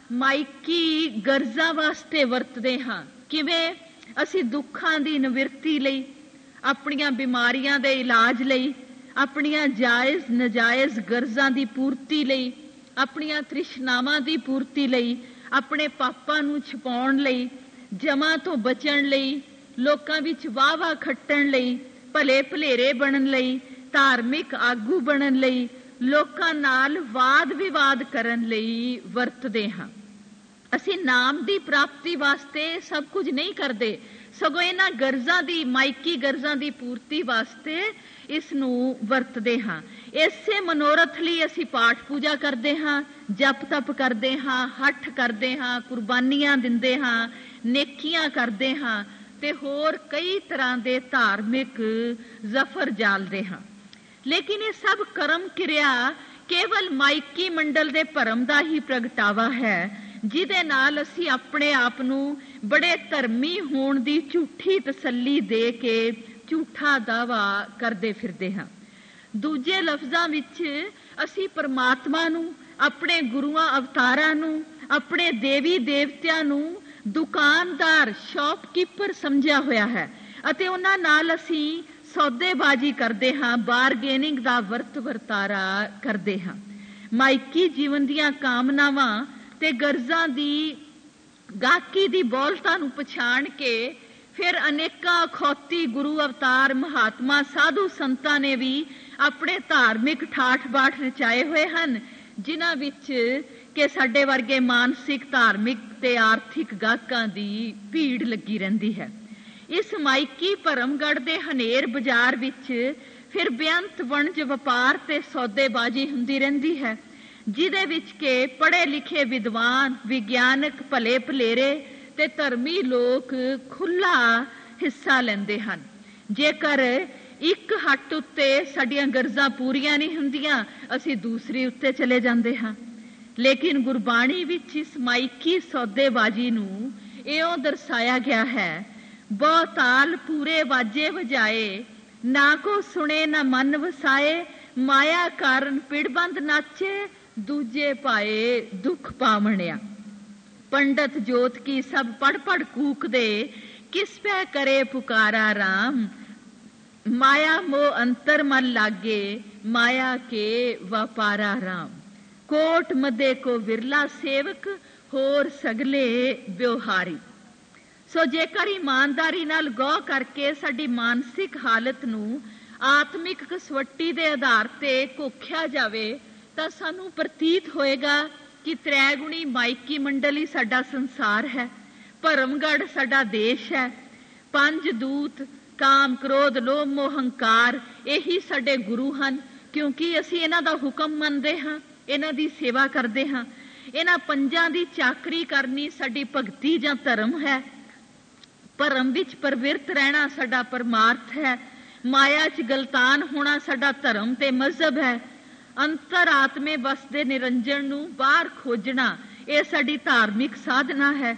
ਮਾਇਕੀ ਗਰਜ਼ਾਂ ਵਾਸਤੇ ਵਰਤਦੇ ਹਾਂ। ਕਿਵੇਂ? ਅਸੀਂ ਦੁੱਖਾਂ ਦੀ ਨਿਵਰਤੀ ਲਈ, ਆਪਣੀਆਂ ਬਿਮਾਰੀਆਂ ਦੇ ਇਲਾਜ ਲਈ, ਆਪਣੀਆਂ ਜਾਇਜ਼ ਨਜਾਇਜ਼ ਗਰਜ਼ਾਂ ਦੀ ਪੂਰਤੀ ਲਈ, ਆਪਣੀਆਂ ਤ੍ਰਿਸ਼ਨਾਵਾਂ ਦੀ ਪੂਰਤੀ ਲਈ, ਆਪਣੇ ਪਾਪਾਂ ਨੂੰ ਛੁਪਾਉਣ ਲਈ, ਜਮਾਂ ਤੋਂ ਬਚਣ ਲਈ, ਲੋਕਾਂ ਵਿੱਚ ਵਾਹ ਵਾਹ ਖੱਟਣ ਲਈ, ਭਲੇ ਭਲੇਰੇ ਬਣਨ ਲਈ, ਧਾਰਮਿਕ ਆਗੂ ਬਣਨ ਲਈ, ਲੋਕਾਂ ਨਾਲ ਵਾਦ ਵਿਵਾਦ ਕਰਨ ਲਈ ਵਰਤਦੇ ਹਾਂ। ਅਸੀਂ ਨਾਮ ਦੀ ਪ੍ਰਾਪਤੀ ਵਾਸਤੇ ਸਭ ਕੁਝ ਨਹੀਂ ਕਰਦੇ, ਸਗੋਂ ਇਹਨਾਂ ਗਰਜ਼ਾਂ ਦੀ, ਮਾਇਕੀ ਗਰਜ਼ਾਂ ਦੀ ਪੂਰਤੀ ਵਾਸਤੇ ਇਸ ਨੂੰ ਵਰਤਦੇ ਹਾਂ। ਇਸੇ ਮਨੋਰਥ ਲਈ ਅਸੀਂ ਪਾਠ ਪੂਜਾ ਕਰਦੇ ਹਾਂ, ਜਪ ਤਪ ਕਰਦੇ ਹਾਂ, ਹੱਠ ਕਰਦੇ ਹਾਂ, ਕੁਰਬਾਨੀਆਂ ਦਿੰਦੇ ਹਾਂ, ਨੇਕੀਆਂ ਕਰਦੇ ਹਾਂ ਤੇ ਹੋਰ ਕਈ ਤਰ੍ਹਾਂ ਦੇ ਧਾਰਮਿਕ ਜ਼ਫਰ ਜਾਲਦੇ ਹਾਂ। ਲੇਕਿਨ ਇਹ ਸਭ ਕਰਮ ਕਿਰਿਆ ਕੇਵਲ ਮਾਇਕੀ ਮੰਡਲ ਦੇ ਭਰਮ ਦਾ ਹੀ ਪ੍ਰਗਟਾਵਾ ਹੈ, ਜਿਹਦੇ ਨਾਲ ਅਸੀਂ ਆਪਣੇ ਆਪ ਨੂੰ ਬੜੇ ਧਰਮੀ ਹੋਣ ਦੀ ਝੂਠੀ ਤਸੱਲੀ ਦੇ ਕੇ ਝੂਠਾ ਦਾਵਾ ਕਰਦੇ ਫਿਰਦੇ ਹਾਂ। ਦੂਜੇ ਲਫ਼ਜ਼ਾਂ ਵਿੱਚ ਅਸੀਂ ਪਰਮਾਤਮਾ ਨੂੰ, ਆਪਣੇ ਗੁਰੂਆਂ ਅਵਤਾਰਾਂ ਨੂੰ, ਆਪਣੇ ਦੇਵੀ ਦੇਵਤਿਆਂ ਨੂੰ ਦੁਕਾਨਦਾਰ ਸ਼ੌਪਕੀਪਰ ਸਮਝਿਆ ਹੋਇਆ ਹੈ ਅਤੇ ਉਹਨਾਂ ਨਾਲ ਅਸੀਂ ਸੌਦੇਬਾਜ਼ੀ ਕਰਦੇ ਹਾਂ, ਬਾਰਗੇਨਿੰਗ ਦਾ ਵਰਤ ਵਰਤਾਰਾ ਕਰਦੇ ਹਾਂ। ਮਾਇਕੀ ਜੀਵਨ ਦੀਆਂ ਕਾਮਨਾਵਾਂ ਤੇ ਗਰਜ਼ਾਂ ਦੀ ਗਾਹਕੀ ਦੀ ਬੋਲਤਾ ਨੂੰ ਪਛਾਣ ਕੇ ਫਿਰ ਅਨੇਕਾਂ ਅਖੌਤੀ ਗੁਰੂ ਅਵਤਾਰ ਮਹਾਤਮਾ ਸਾਧੂ ਸੰਤਾਂ ਨੇ ਵੀ ਆਪਣੇ ਧਾਰਮਿਕ ਠਾਠ ਬਾਠ ਰਚਾਏ ਹੋਏ ਹਨ, ਜਿਨ੍ਹਾਂ ਵਿੱਚ ਕਿ ਸਾਡੇ ਵਰਗੇ ਮਾਨਸਿਕ, ਧਾਰਮਿਕ ਤੇ ਆਰਥਿਕ ਗਾਹਕਾਂ ਦੀ ਭੀੜ ਲੱਗੀ ਰਹਿੰਦੀ ਹੈ। ਇਸ ਮਾਇਕੀ ਭਰਮਗੜ੍ਹ ਦੇ ਹਨੇਰ ਬਾਜ਼ਾਰ ਵਿੱਚ ਫਿਰ ਬੇਅੰਤ ਵਣਜ ਵਪਾਰ ਤੇ ਸੌਦੇਬਾਜ਼ੀ ਹੁੰਦੀ ਰਹਿੰਦੀ ਹੈ, ਜਿਹਦੇ ਵਿੱਚ ਕਿ ਪੜ੍ਹੇ ਲਿਖੇ ਵਿਦਵਾਨ, ਵਿਗਿਆਨਕ, ਭਲੇ ਭਲੇਰੇ ਤੇ ਧਰਮੀ ਲੋਕ ਖੁੱਲ੍ਹਾ ਹਿੱਸਾ ਲੈਂਦੇ ਹਨ। ਜੇਕਰ ਇੱਕ ਹੱਟ ਉੱਤੇ ਸਾਡੀਆਂ ਗਰਜ਼ਾਂ ਪੂਰੀਆਂ ਨਹੀਂ ਹੁੰਦੀਆਂ, ਅਸੀਂ ਦੂਸਰੀ ਉੱਤੇ ਚਲੇ ਜਾਂਦੇ ਹਾਂ। ਲੇਕਿਨ ਗੁਰਬਾਣੀ ਵਿੱਚ ਇਸ ਮਾਇਕੀ ਸੌਦੇਬਾਜ਼ੀ ਨੂੰ ਇਉਂ ਦਰਸਾਇਆ ਗਿਆ ਹੈ, ਬਹੁਤਾਲ ਪੂਰੇ ਵਾਜੇ ਵਜਾਏ, ਨਾ ਕੋ ਸੁਣੇ ਨਾ ਮਨ ਵਸਾਏ, ਮਾਇਆ ਕਾਰਨ ਪਿੜਬੰਦ ਨਾਚੇ, ਦੂਜੇ ਪਾਏ ਦੁੱਖ ਪਾਵਣਿਆ। ਪੰਡਤ ਜੋਤ ਕੀ ਸਭ ਪੜ ਪੜ ਕੂਕਦੇ, ਕਿਸ ਪੈ ਕਰੇ ਪੁਕਾਰਾ ਰਾਮ, ਮਾਇਆ ਮੋਹ ਅੰਤਰ ਮਨ ਲਾਗੇ, ਮਾਇਆ ਕੇ ਵਪਾਰਾ ਰਾਮ। ਕੋਟ ਮਦੇ ਕੋ ਵਿਰਲਾ ਸੇਵਕ, ਹੋਰ ਸਗਲੇ ਵਿਵਹਾਰੀ। ਸੋ ਜੇਕਰ ਇਮਾਨਦਾਰੀ ਨਾਲ ਗੌਰ ਕਰਕੇ ਸਾਡੀ ਮਾਨਸਿਕ ਹਾਲਤ ਨੂੰ ਆਤਮਿਕ ਕਸਵੱਟੀ ਦੇ ਆਧਾਰ ਤੇ ਘੋਖਿਆ ਜਾਵੇ ਤਾਂ ਸਾਨੂੰ ਪ੍ਰਤੀਤ ਹੋਏਗਾ ਕਿ ਤ੍ਰੈਗੁਣੀ ਮਾਇਕੀ ਮੰਡਲ ਹੀ ਸਾਡਾ ਸੰਸਾਰ ਹੈ, ਭਰਮਗੜ੍ਹ ਸਾਡਾ ਦੇਸ਼ ਹੈ, ਪੰਜ ਦੂਤ ਕਾਮ, ਕ੍ਰੋਧ, ਲੋਭ, ਮੋਹ, ਹੰਕਾਰ ਇਹੀ ਸਾਡੇ ਗੁਰੂ ਹਨ, ਕਿਉਂਕਿ ਅਸੀਂ ਇਹਨਾਂ ਦਾ ਹੁਕਮ ਮੰਨਦੇ ਹਾਂ, ਇਹਨਾਂ ਦੀ ਸੇਵਾ ਕਰਦੇ ਹਾਂ। ਇਹਨਾਂ ਪੰਜਾਂ ਦੀ ਚਾਕਰੀ ਕਰਨੀ ਸਾਡੀ ਭਗਤੀ ਜਾਂ ਧਰਮ ਹੈ। ਭਰਮ ਵਿੱਚ ਪ੍ਰਵਿਰਤ ਰਹਿਣਾ ਸਾਡਾ ਪਰਮਾਰਥ ਹੈ। ਮਾਇਆ 'ਚ ਗਲਤਾਨ ਹੋਣਾ ਸਾਡਾ ਧਰਮ ਤੇ ਮਜ਼ਹਬ ਹੈ। ਅੰਤਰ ਆਤਮੇ ਵਸਦੇ ਨਿਰੰਜਨ ਨੂੰ ਬਾਹਰ ਖੋਜਣਾ ਇਹ ਸਾਡੀ ਧਾਰਮਿਕ ਸਾਧਨਾ ਹੈ।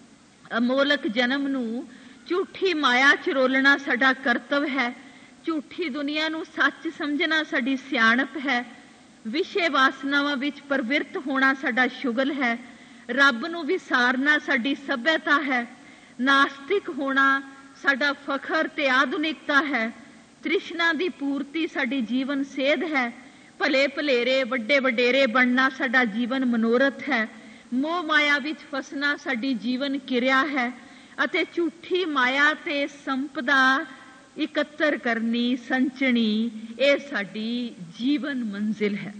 ਅਮੋਲਕ ਜਨਮ ਨੂੰ ਝੂਠੀ ਮਾਇਆ 'ਚ ਰੋਲਣਾ ਸਾਡਾ ਕਰਤਵ ਹੈ। ਝੂਠੀ ਦੁਨੀਆ ਨੂੰ ਸੱਚ ਸਮਝਣਾ ਸਾਡੀ ਸਿਆਣਪ ਹੈ। ਵਿਸ਼ੇ ਵਾਸਨਾਵਾਂ ਵਿੱਚ ਪ੍ਰਵਿਰਤ ਹੋਣਾ ਸਾਡਾ ਸ਼ੁਗਲ ਹੈ। ਰੱਬ ਨੂੰ ਵਿਸਾਰਨਾ ਸਾਡੀ ਸੱਭਿਅਤਾ ਹੈ। ਨਾਸਤਿਕ ਹੋਣਾ ਸਾਡਾ ਫਖਰ ਤੇ ਆਧੁਨਿਕਤਾ ਹੈ। ਤ੍ਰਿਸ਼ਨਾ ਦੀ ਪੂਰਤੀ ਸਾਡੀ ਜੀਵਨ ਸੇਧ ਹੈ। ਭਲੇ ਭਲੇਰੇ, ਵੱਡੇ ਵਡੇਰੇ ਬਣਨਾ ਸਾਡਾ ਜੀਵਨ ਮਨੋਰਥ ਹੈ। ਮੋਹ ਮਾਇਆ ਵਿੱਚ ਫਸਣਾ ਸਾਡੀ ਜੀਵਨ ਕਿਰਿਆ ਹੈ ਅਤੇ ਝੂਠੀ ਮਾਇਆ ਤੇ ਸੰਪਦਾ ਇਕੱਤਰ ਕਰਨੀ, ਸੰਚਣੀ ਇਹ ਸਾਡੀ ਜੀਵਨ ਮੰਜ਼ਿਲ ਹੈ।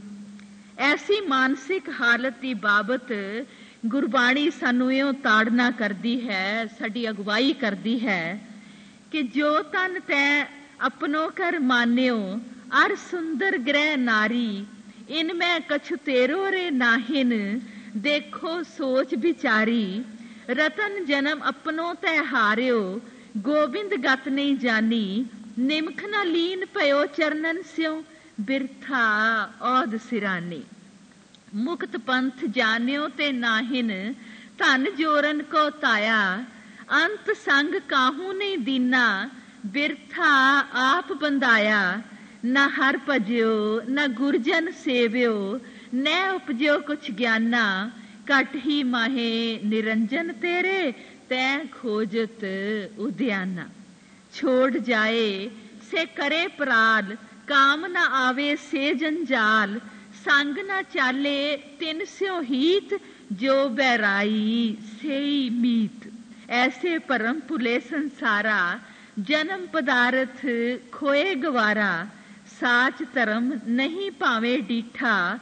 ਐਸੀ ਮਾਨਸਿਕ ਹਾਲਤ ਦੀ ਬਾਬਤ ਗੁਰਬਾਣੀ ਸਾਨੂੰ ਇਉਂ ਤਾੜਨਾ ਕਰਦੀ ਹੈ, ਸਾਡੀ ਅਗਵਾਈ ਕਰਦੀ ਹੈ ਕਿ ਜੋ ਤਨ ਤੈ ਆਪਣੋ ਕਰ ਮਾਨਿਓ, ਅਰ ਸੁੰਦਰ ਗ੍ਰਹਿ ਨਾਰੀ, ਇਨ ਮੈਂ ਕਛੁ ਤੇਰੋ ਰੇ ਨਾਹਿਨ, ਦੇਖੋ ਸੋਚ ਵਿਚਾਰੀ। ਰਤਨ ਜਨਮ ਆਪਣੋ ਤੈ ਹਾਰਿਓ, ਗੋਬਿੰਦ ਗਤ ਨਹੀਂ ਜਾਨੀ, ਨਿਮਖ ਨਾ ਲੀਨ ਭਇਓ ਚਰਨਨ ਸਿਉ, ਬਿਰਥਾ ਔਧ ਸਿਰਾਨੀ। ਮੁਕਤ ਪੰਥ ਜਾਣਿਓ ਤੇ ਨਾਹਿਨ, ਧਨ ਜੋਰਨ ਕੋ ਤਾਇਆ, ਅੰਤ ਸੰਗ ਕਾਹੂ ਨਹੀਂ ਦੀਨਾ, ਬਿਰਥਾ ਆਪ ਬੰਦਾਇਆ। ਨਾ ਹਰ ਭਜਿਓ ਨਾ ਗੁਰਜਨ ਸੇਵਿਓ, ਨੈ ਉਪਜਿਓ ਕੁਛ ਗਿਆਨਾ, ਘਟ ਹੀ ਮਾਹੇ ਨਿਰੰਜਨ ਤੇਰੇ, ਤੈ ਖੋਜਤ ਉਦਿਆਨਾ। ਛੋੜ ਜਾਏ ਸੇ ਕਰੇ ਪ੍ਰਾਲ, ਕਾਮ ਨਾ ਆਵੇ ਸੇ ਜੰਜਾਲ, ਸੰਗ ਨਾ ਚਾਲੇ ਤਿਨ ਸਿਉ ਹੀਤ, ਜੋ ਬੈਰਾਈ ਸੇਈ ਮੀਤ। ਐਸੇ ਭਰਮ ਭੁਲੇ ਸੰਸਾਰਾ, ਜਨਮ ਪਦਾਰਥ ਖੋਏ ਗਵਾਰਾ, ਸਾਚ ਧਰਮ ਨਹੀਂ ਭਾਵੇਂ ਡੀਠਾ,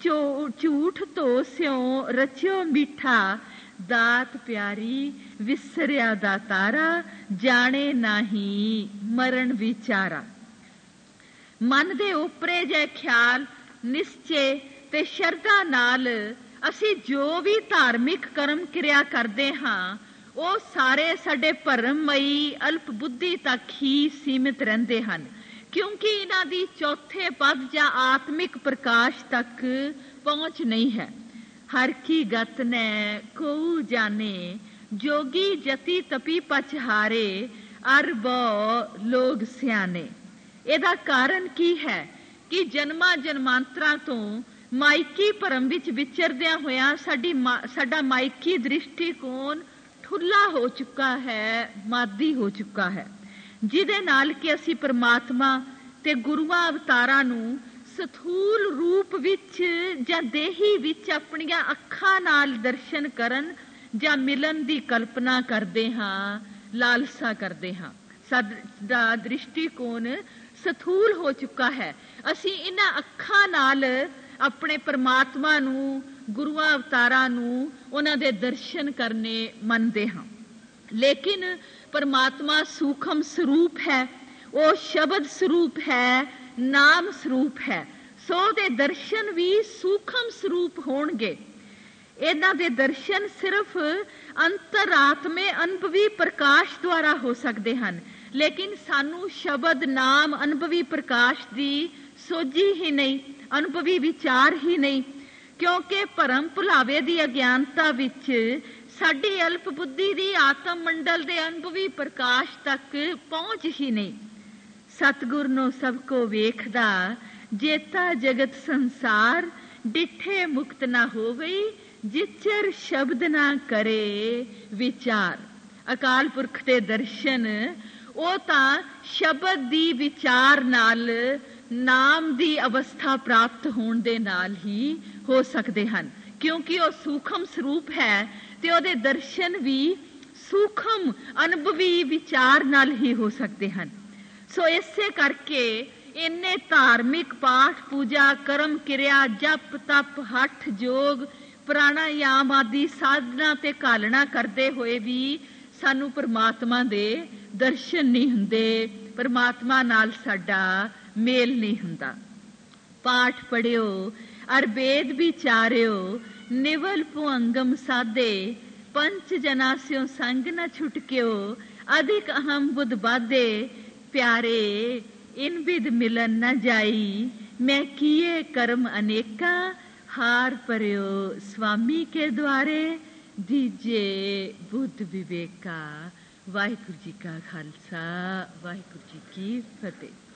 ਝੂਠ ਧੋ ਸਿਉ ਰਚਿਓ ਮਿੱਠਾ, ਦਾਤ ਪਿਆਰੀ ਵਿਸਰਿਆ ਦਾਤਾਰਾ, ਜਾਣੇ ਨਾਹੀ ਮਰਨ ਵਿਚਾਰਾ। ਮਨ ਦੇ ਉਪਰੇ ਜੇ ਖਿਆਲ, ਨਿਸ਼ਚੇ ਤੇ ਸ਼ਰਧਾ ਨਾਲ ਅਸੀਂ ਜੋ ਵੀ ਧਾਰਮਿਕ ਕਰਮ ਕਿਰਿਆ ਕਰਦੇ ਹਾਂ, ਉਹ ਸਾਰੇ ਸਾਡੇ ਭਰਮਮਈ ਅਲਪ ਬੁੱਧੀ ਤੱਕ ਹੀ ਸੀਮਿਤ ਰਹਿੰਦੇ ਹਨ, ਕਿਉਂਕਿ ਇਹਨਾਂ ਦੀ ਚੌਥੇ ਪਦ ਜਾਂ ਆਤਮਿਕ ਪ੍ਰਕਾਸ਼ ਤੱਕ ਪਹੁੰਚ ਨਹੀਂ ਹੈ। ਹਰ ਕੀ ਗਤ ਨੈ ਕੋਊ ਜਾਣੇ, ਜੋਗੀ ਜਤੀ ਤਪੀ ਪਛਹਾਰੇ, ਅਰ ਬਹੁ ਲੋਗ ਸਿਆਣੇ। ਇਹਦਾ ਕਾਰਨ ਕੀ ਹੈ ਕਿ ਜਨਮਾਂ ਜਨਮਾਂਤਰਾਂ ਤੋਂ ਮਾਇਕੀ ਭਰਮ ਵਿੱਚ ਵਿਚਰਦਿਆਂ ਹੋਇਆਂ ਸਾਡੀ ਸਾਡਾ ਮਾਇਕੀ ਦ੍ਰਿਸ਼ਟੀਕੋਣ ਠੁੱਲਾ ਹੋ ਚੁੱਕਾ ਹੈ, ਮਾਦੀ ਹੋ ਚੁੱਕਾ ਹੈ, ਜਿਹਦੇ ਨਾਲ ਕਿ ਅਸੀਂ ਪਰਮਾਤਮਾ ਤੇ ਗੁਰੂਆਂ ਅਵਤਾਰਾਂ ਨੂੰ ਸਥੂਲ ਰੂਪ ਵਿੱਚ ਜਾਂ ਦੇਹੀ ਵਿੱਚ ਆਪਣੀਆਂ ਅੱਖਾਂ ਨਾਲ ਦਰਸ਼ਨ ਕਰਨ ਜਾਂ ਮਿਲਣ ਦੀ ਕਲਪਨਾ ਕਰਦੇ ਹਾਂ, ਲਾਲਸਾ ਕਰਦੇ ਹਾਂ। ਸਾਡਾ ਦ੍ਰਿਸ਼ਟੀਕੋਣ ਸਥੂਲ ਹੋ ਚੁੱਕਾ ਹੈ। ਅਸੀਂ ਇਹਨਾਂ ਅੱਖਾਂ ਨਾਲ ਆਪਣੇ ਪਰਮਾਤਮਾ ਨੂੰ, ਗੁਰੂਆਂ ਅਵਤਾਰਾਂ ਨੂੰ, ਉਹਨਾਂ ਦੇ ਦਰਸ਼ਨ ਕਰਨੇ ਮੰਨਦੇ ਹਾਂ। ਲੇਕਿਨ ਪਰਮਾਤਮਾ ਸੂਖਮ ਸਰੂਪ ਹੈ, ਉਹ ਸ਼ਬਦ ਸਰੂਪ ਹੈ, ਨਾਮ ਸਰੂਪ ਹੈ, ਸੋ ਉਹਦੇ ਦਰਸ਼ਨ ਵੀ ਸੂਖਮ ਸਰੂਪ ਹੋਣਗੇ। ਇਹਨਾਂ ਦੇ ਦਰਸ਼ਨ ਸਿਰਫ ਅੰਤਰਾਤਮੇ ਅਨੁਭਵੀ ਪ੍ਰਕਾਸ਼ ਦੁਆਰਾ ਹੋ ਸਕਦੇ ਹਨ, ਲੇਕਿਨ ਸਾਨੂੰ ਸ਼ਬਦ ਨਾਮ ਅਨੁਭਵੀ ਪ੍ਰਕਾਸ਼ ਦੀ ਸੋਝੀ ਹੀ ਨਹੀਂ, ਅਨੁਭਵੀ ਵਿਚਾਰ ਹੀ ਨਹੀਂ, ਕਿਉਂਕਿ ਭਰਮ ਭੁਲਾਵੇ ਦੀ ਅਗਿਆਨਤਾ ਵਿੱਚ ਸਾਡੀ ਅਲਪ ਬੁੱਧੀ ਦੀ ਆਤਮ ਮੰਡਲ ਦੇ ਅਨੁਭਵੀ ਪ੍ਰਕਾਸ਼ ਤੱਕ ਪਹੁੰਚ ਹੀ ਨਹੀਂ। ਸਤਿਗੁਰ ਨੂੰ ਸਭ ਕੋ ਵੇਖਦਾ, ਜੇਤਾ ਜਗਤ ਸੰਸਾਰ, ਡਿਠੇ ਮੁਕਤ ਨਾ ਹੋਵਈ, ਜਿਚਰ ਸ਼ਬਦ ਨਾ ਕਰੇ ਵਿਚਾਰ। ਅਕਾਲ ਪੁਰਖ ਦੇ ਦਰਸ਼ਨ ਉਹ ਤਾਂ ਸ਼ਬਦ ਦੀ ਵਿਚਾਰ ਨਾਲ, ਨਾਮ ਦੀ ਅਵਸਥਾ ਪ੍ਰਾਪਤ ਹੋਣ ਦੇ ਨਾਲ ਹੀ ਹੋ ਸਕਦੇ ਹਨ, ਕਿਉਂਕਿ ਉਹ ਸੂਖਮ ਸਰੂਪ ਹੈ ਤੇ ਉਹਦੇ ਦਰਸ਼ਨ ਵੀ ਸੂਖਮ ਅਨੁਭਵੀ ਵਿਚਾਰ ਨਾਲ ਹੀ ਹੋ ਸਕਦੇ ਹਨ। ਸੋ ਇਸੇ ਕਰਕੇ ਇੰਨੇ ਧਾਰਮਿਕ ਪਾਠ, ਪੂਜਾ, ਕਰਮ, ਕਿਰਿਆ, ਜਪ, ਤਪ, ਹੱਠ, ਜੋਗ, ਪ੍ਰਾਣਾਯਾਮ ਆਦਿ ਸਾਧਨਾ ਤੇ ਘਾਲਣਾ ਕਰਦੇ ਹੋਏ ਵੀ ਸਾਨੂੰ ਪਰਮਾਤਮਾ ਦੇ ਦਰਸ਼ਨ ਨਹੀਂ ਹੁੰਦੇ, ਪਰਮਾਤਮਾ ਨਾਲ ਸਾਡਾ ਮੇਲ ਨਹੀਂ ਹੁੰਦਾ। ਪਾਠ ਪੜਿਓ ਅਰ ਵੇਦ ਵਿਚਾਰਿਓ, ਨਿਵਲ ਭੁਅੰਗਮ ਸਾਧੇ, ਪੰਚ ਜਨਾ ਸਿਓ ਸੰਗ ਨ ਛੁਟਕਿਓ, ਅਧਿਕ ਅਹਮ ਬੁੱਧ ਬਾਧੇ, ਪਿਆਰੇ ਇਨ ਵਿਦ ਮਿਲਨ ਨ ਜਾਈ, ਮੈਂ ਕੀਏ ਕਰਮ ਅਨੇਕਾ, ਹਾਰ ਪਰਿਓ ਸਵਾਮੀ ਕੇ ਦੁਆਰੇ, ਦੀਜੇ ਬੁੱਧ ਵਿਵੇਕਾ। ਵਾਹਿਗੁਰੂ ਜੀ ਕਾ ਖਾਲਸਾ, ਵਾਹਿਗੁਰੂ ਜੀ ਕੀ ਫਤਿਹ।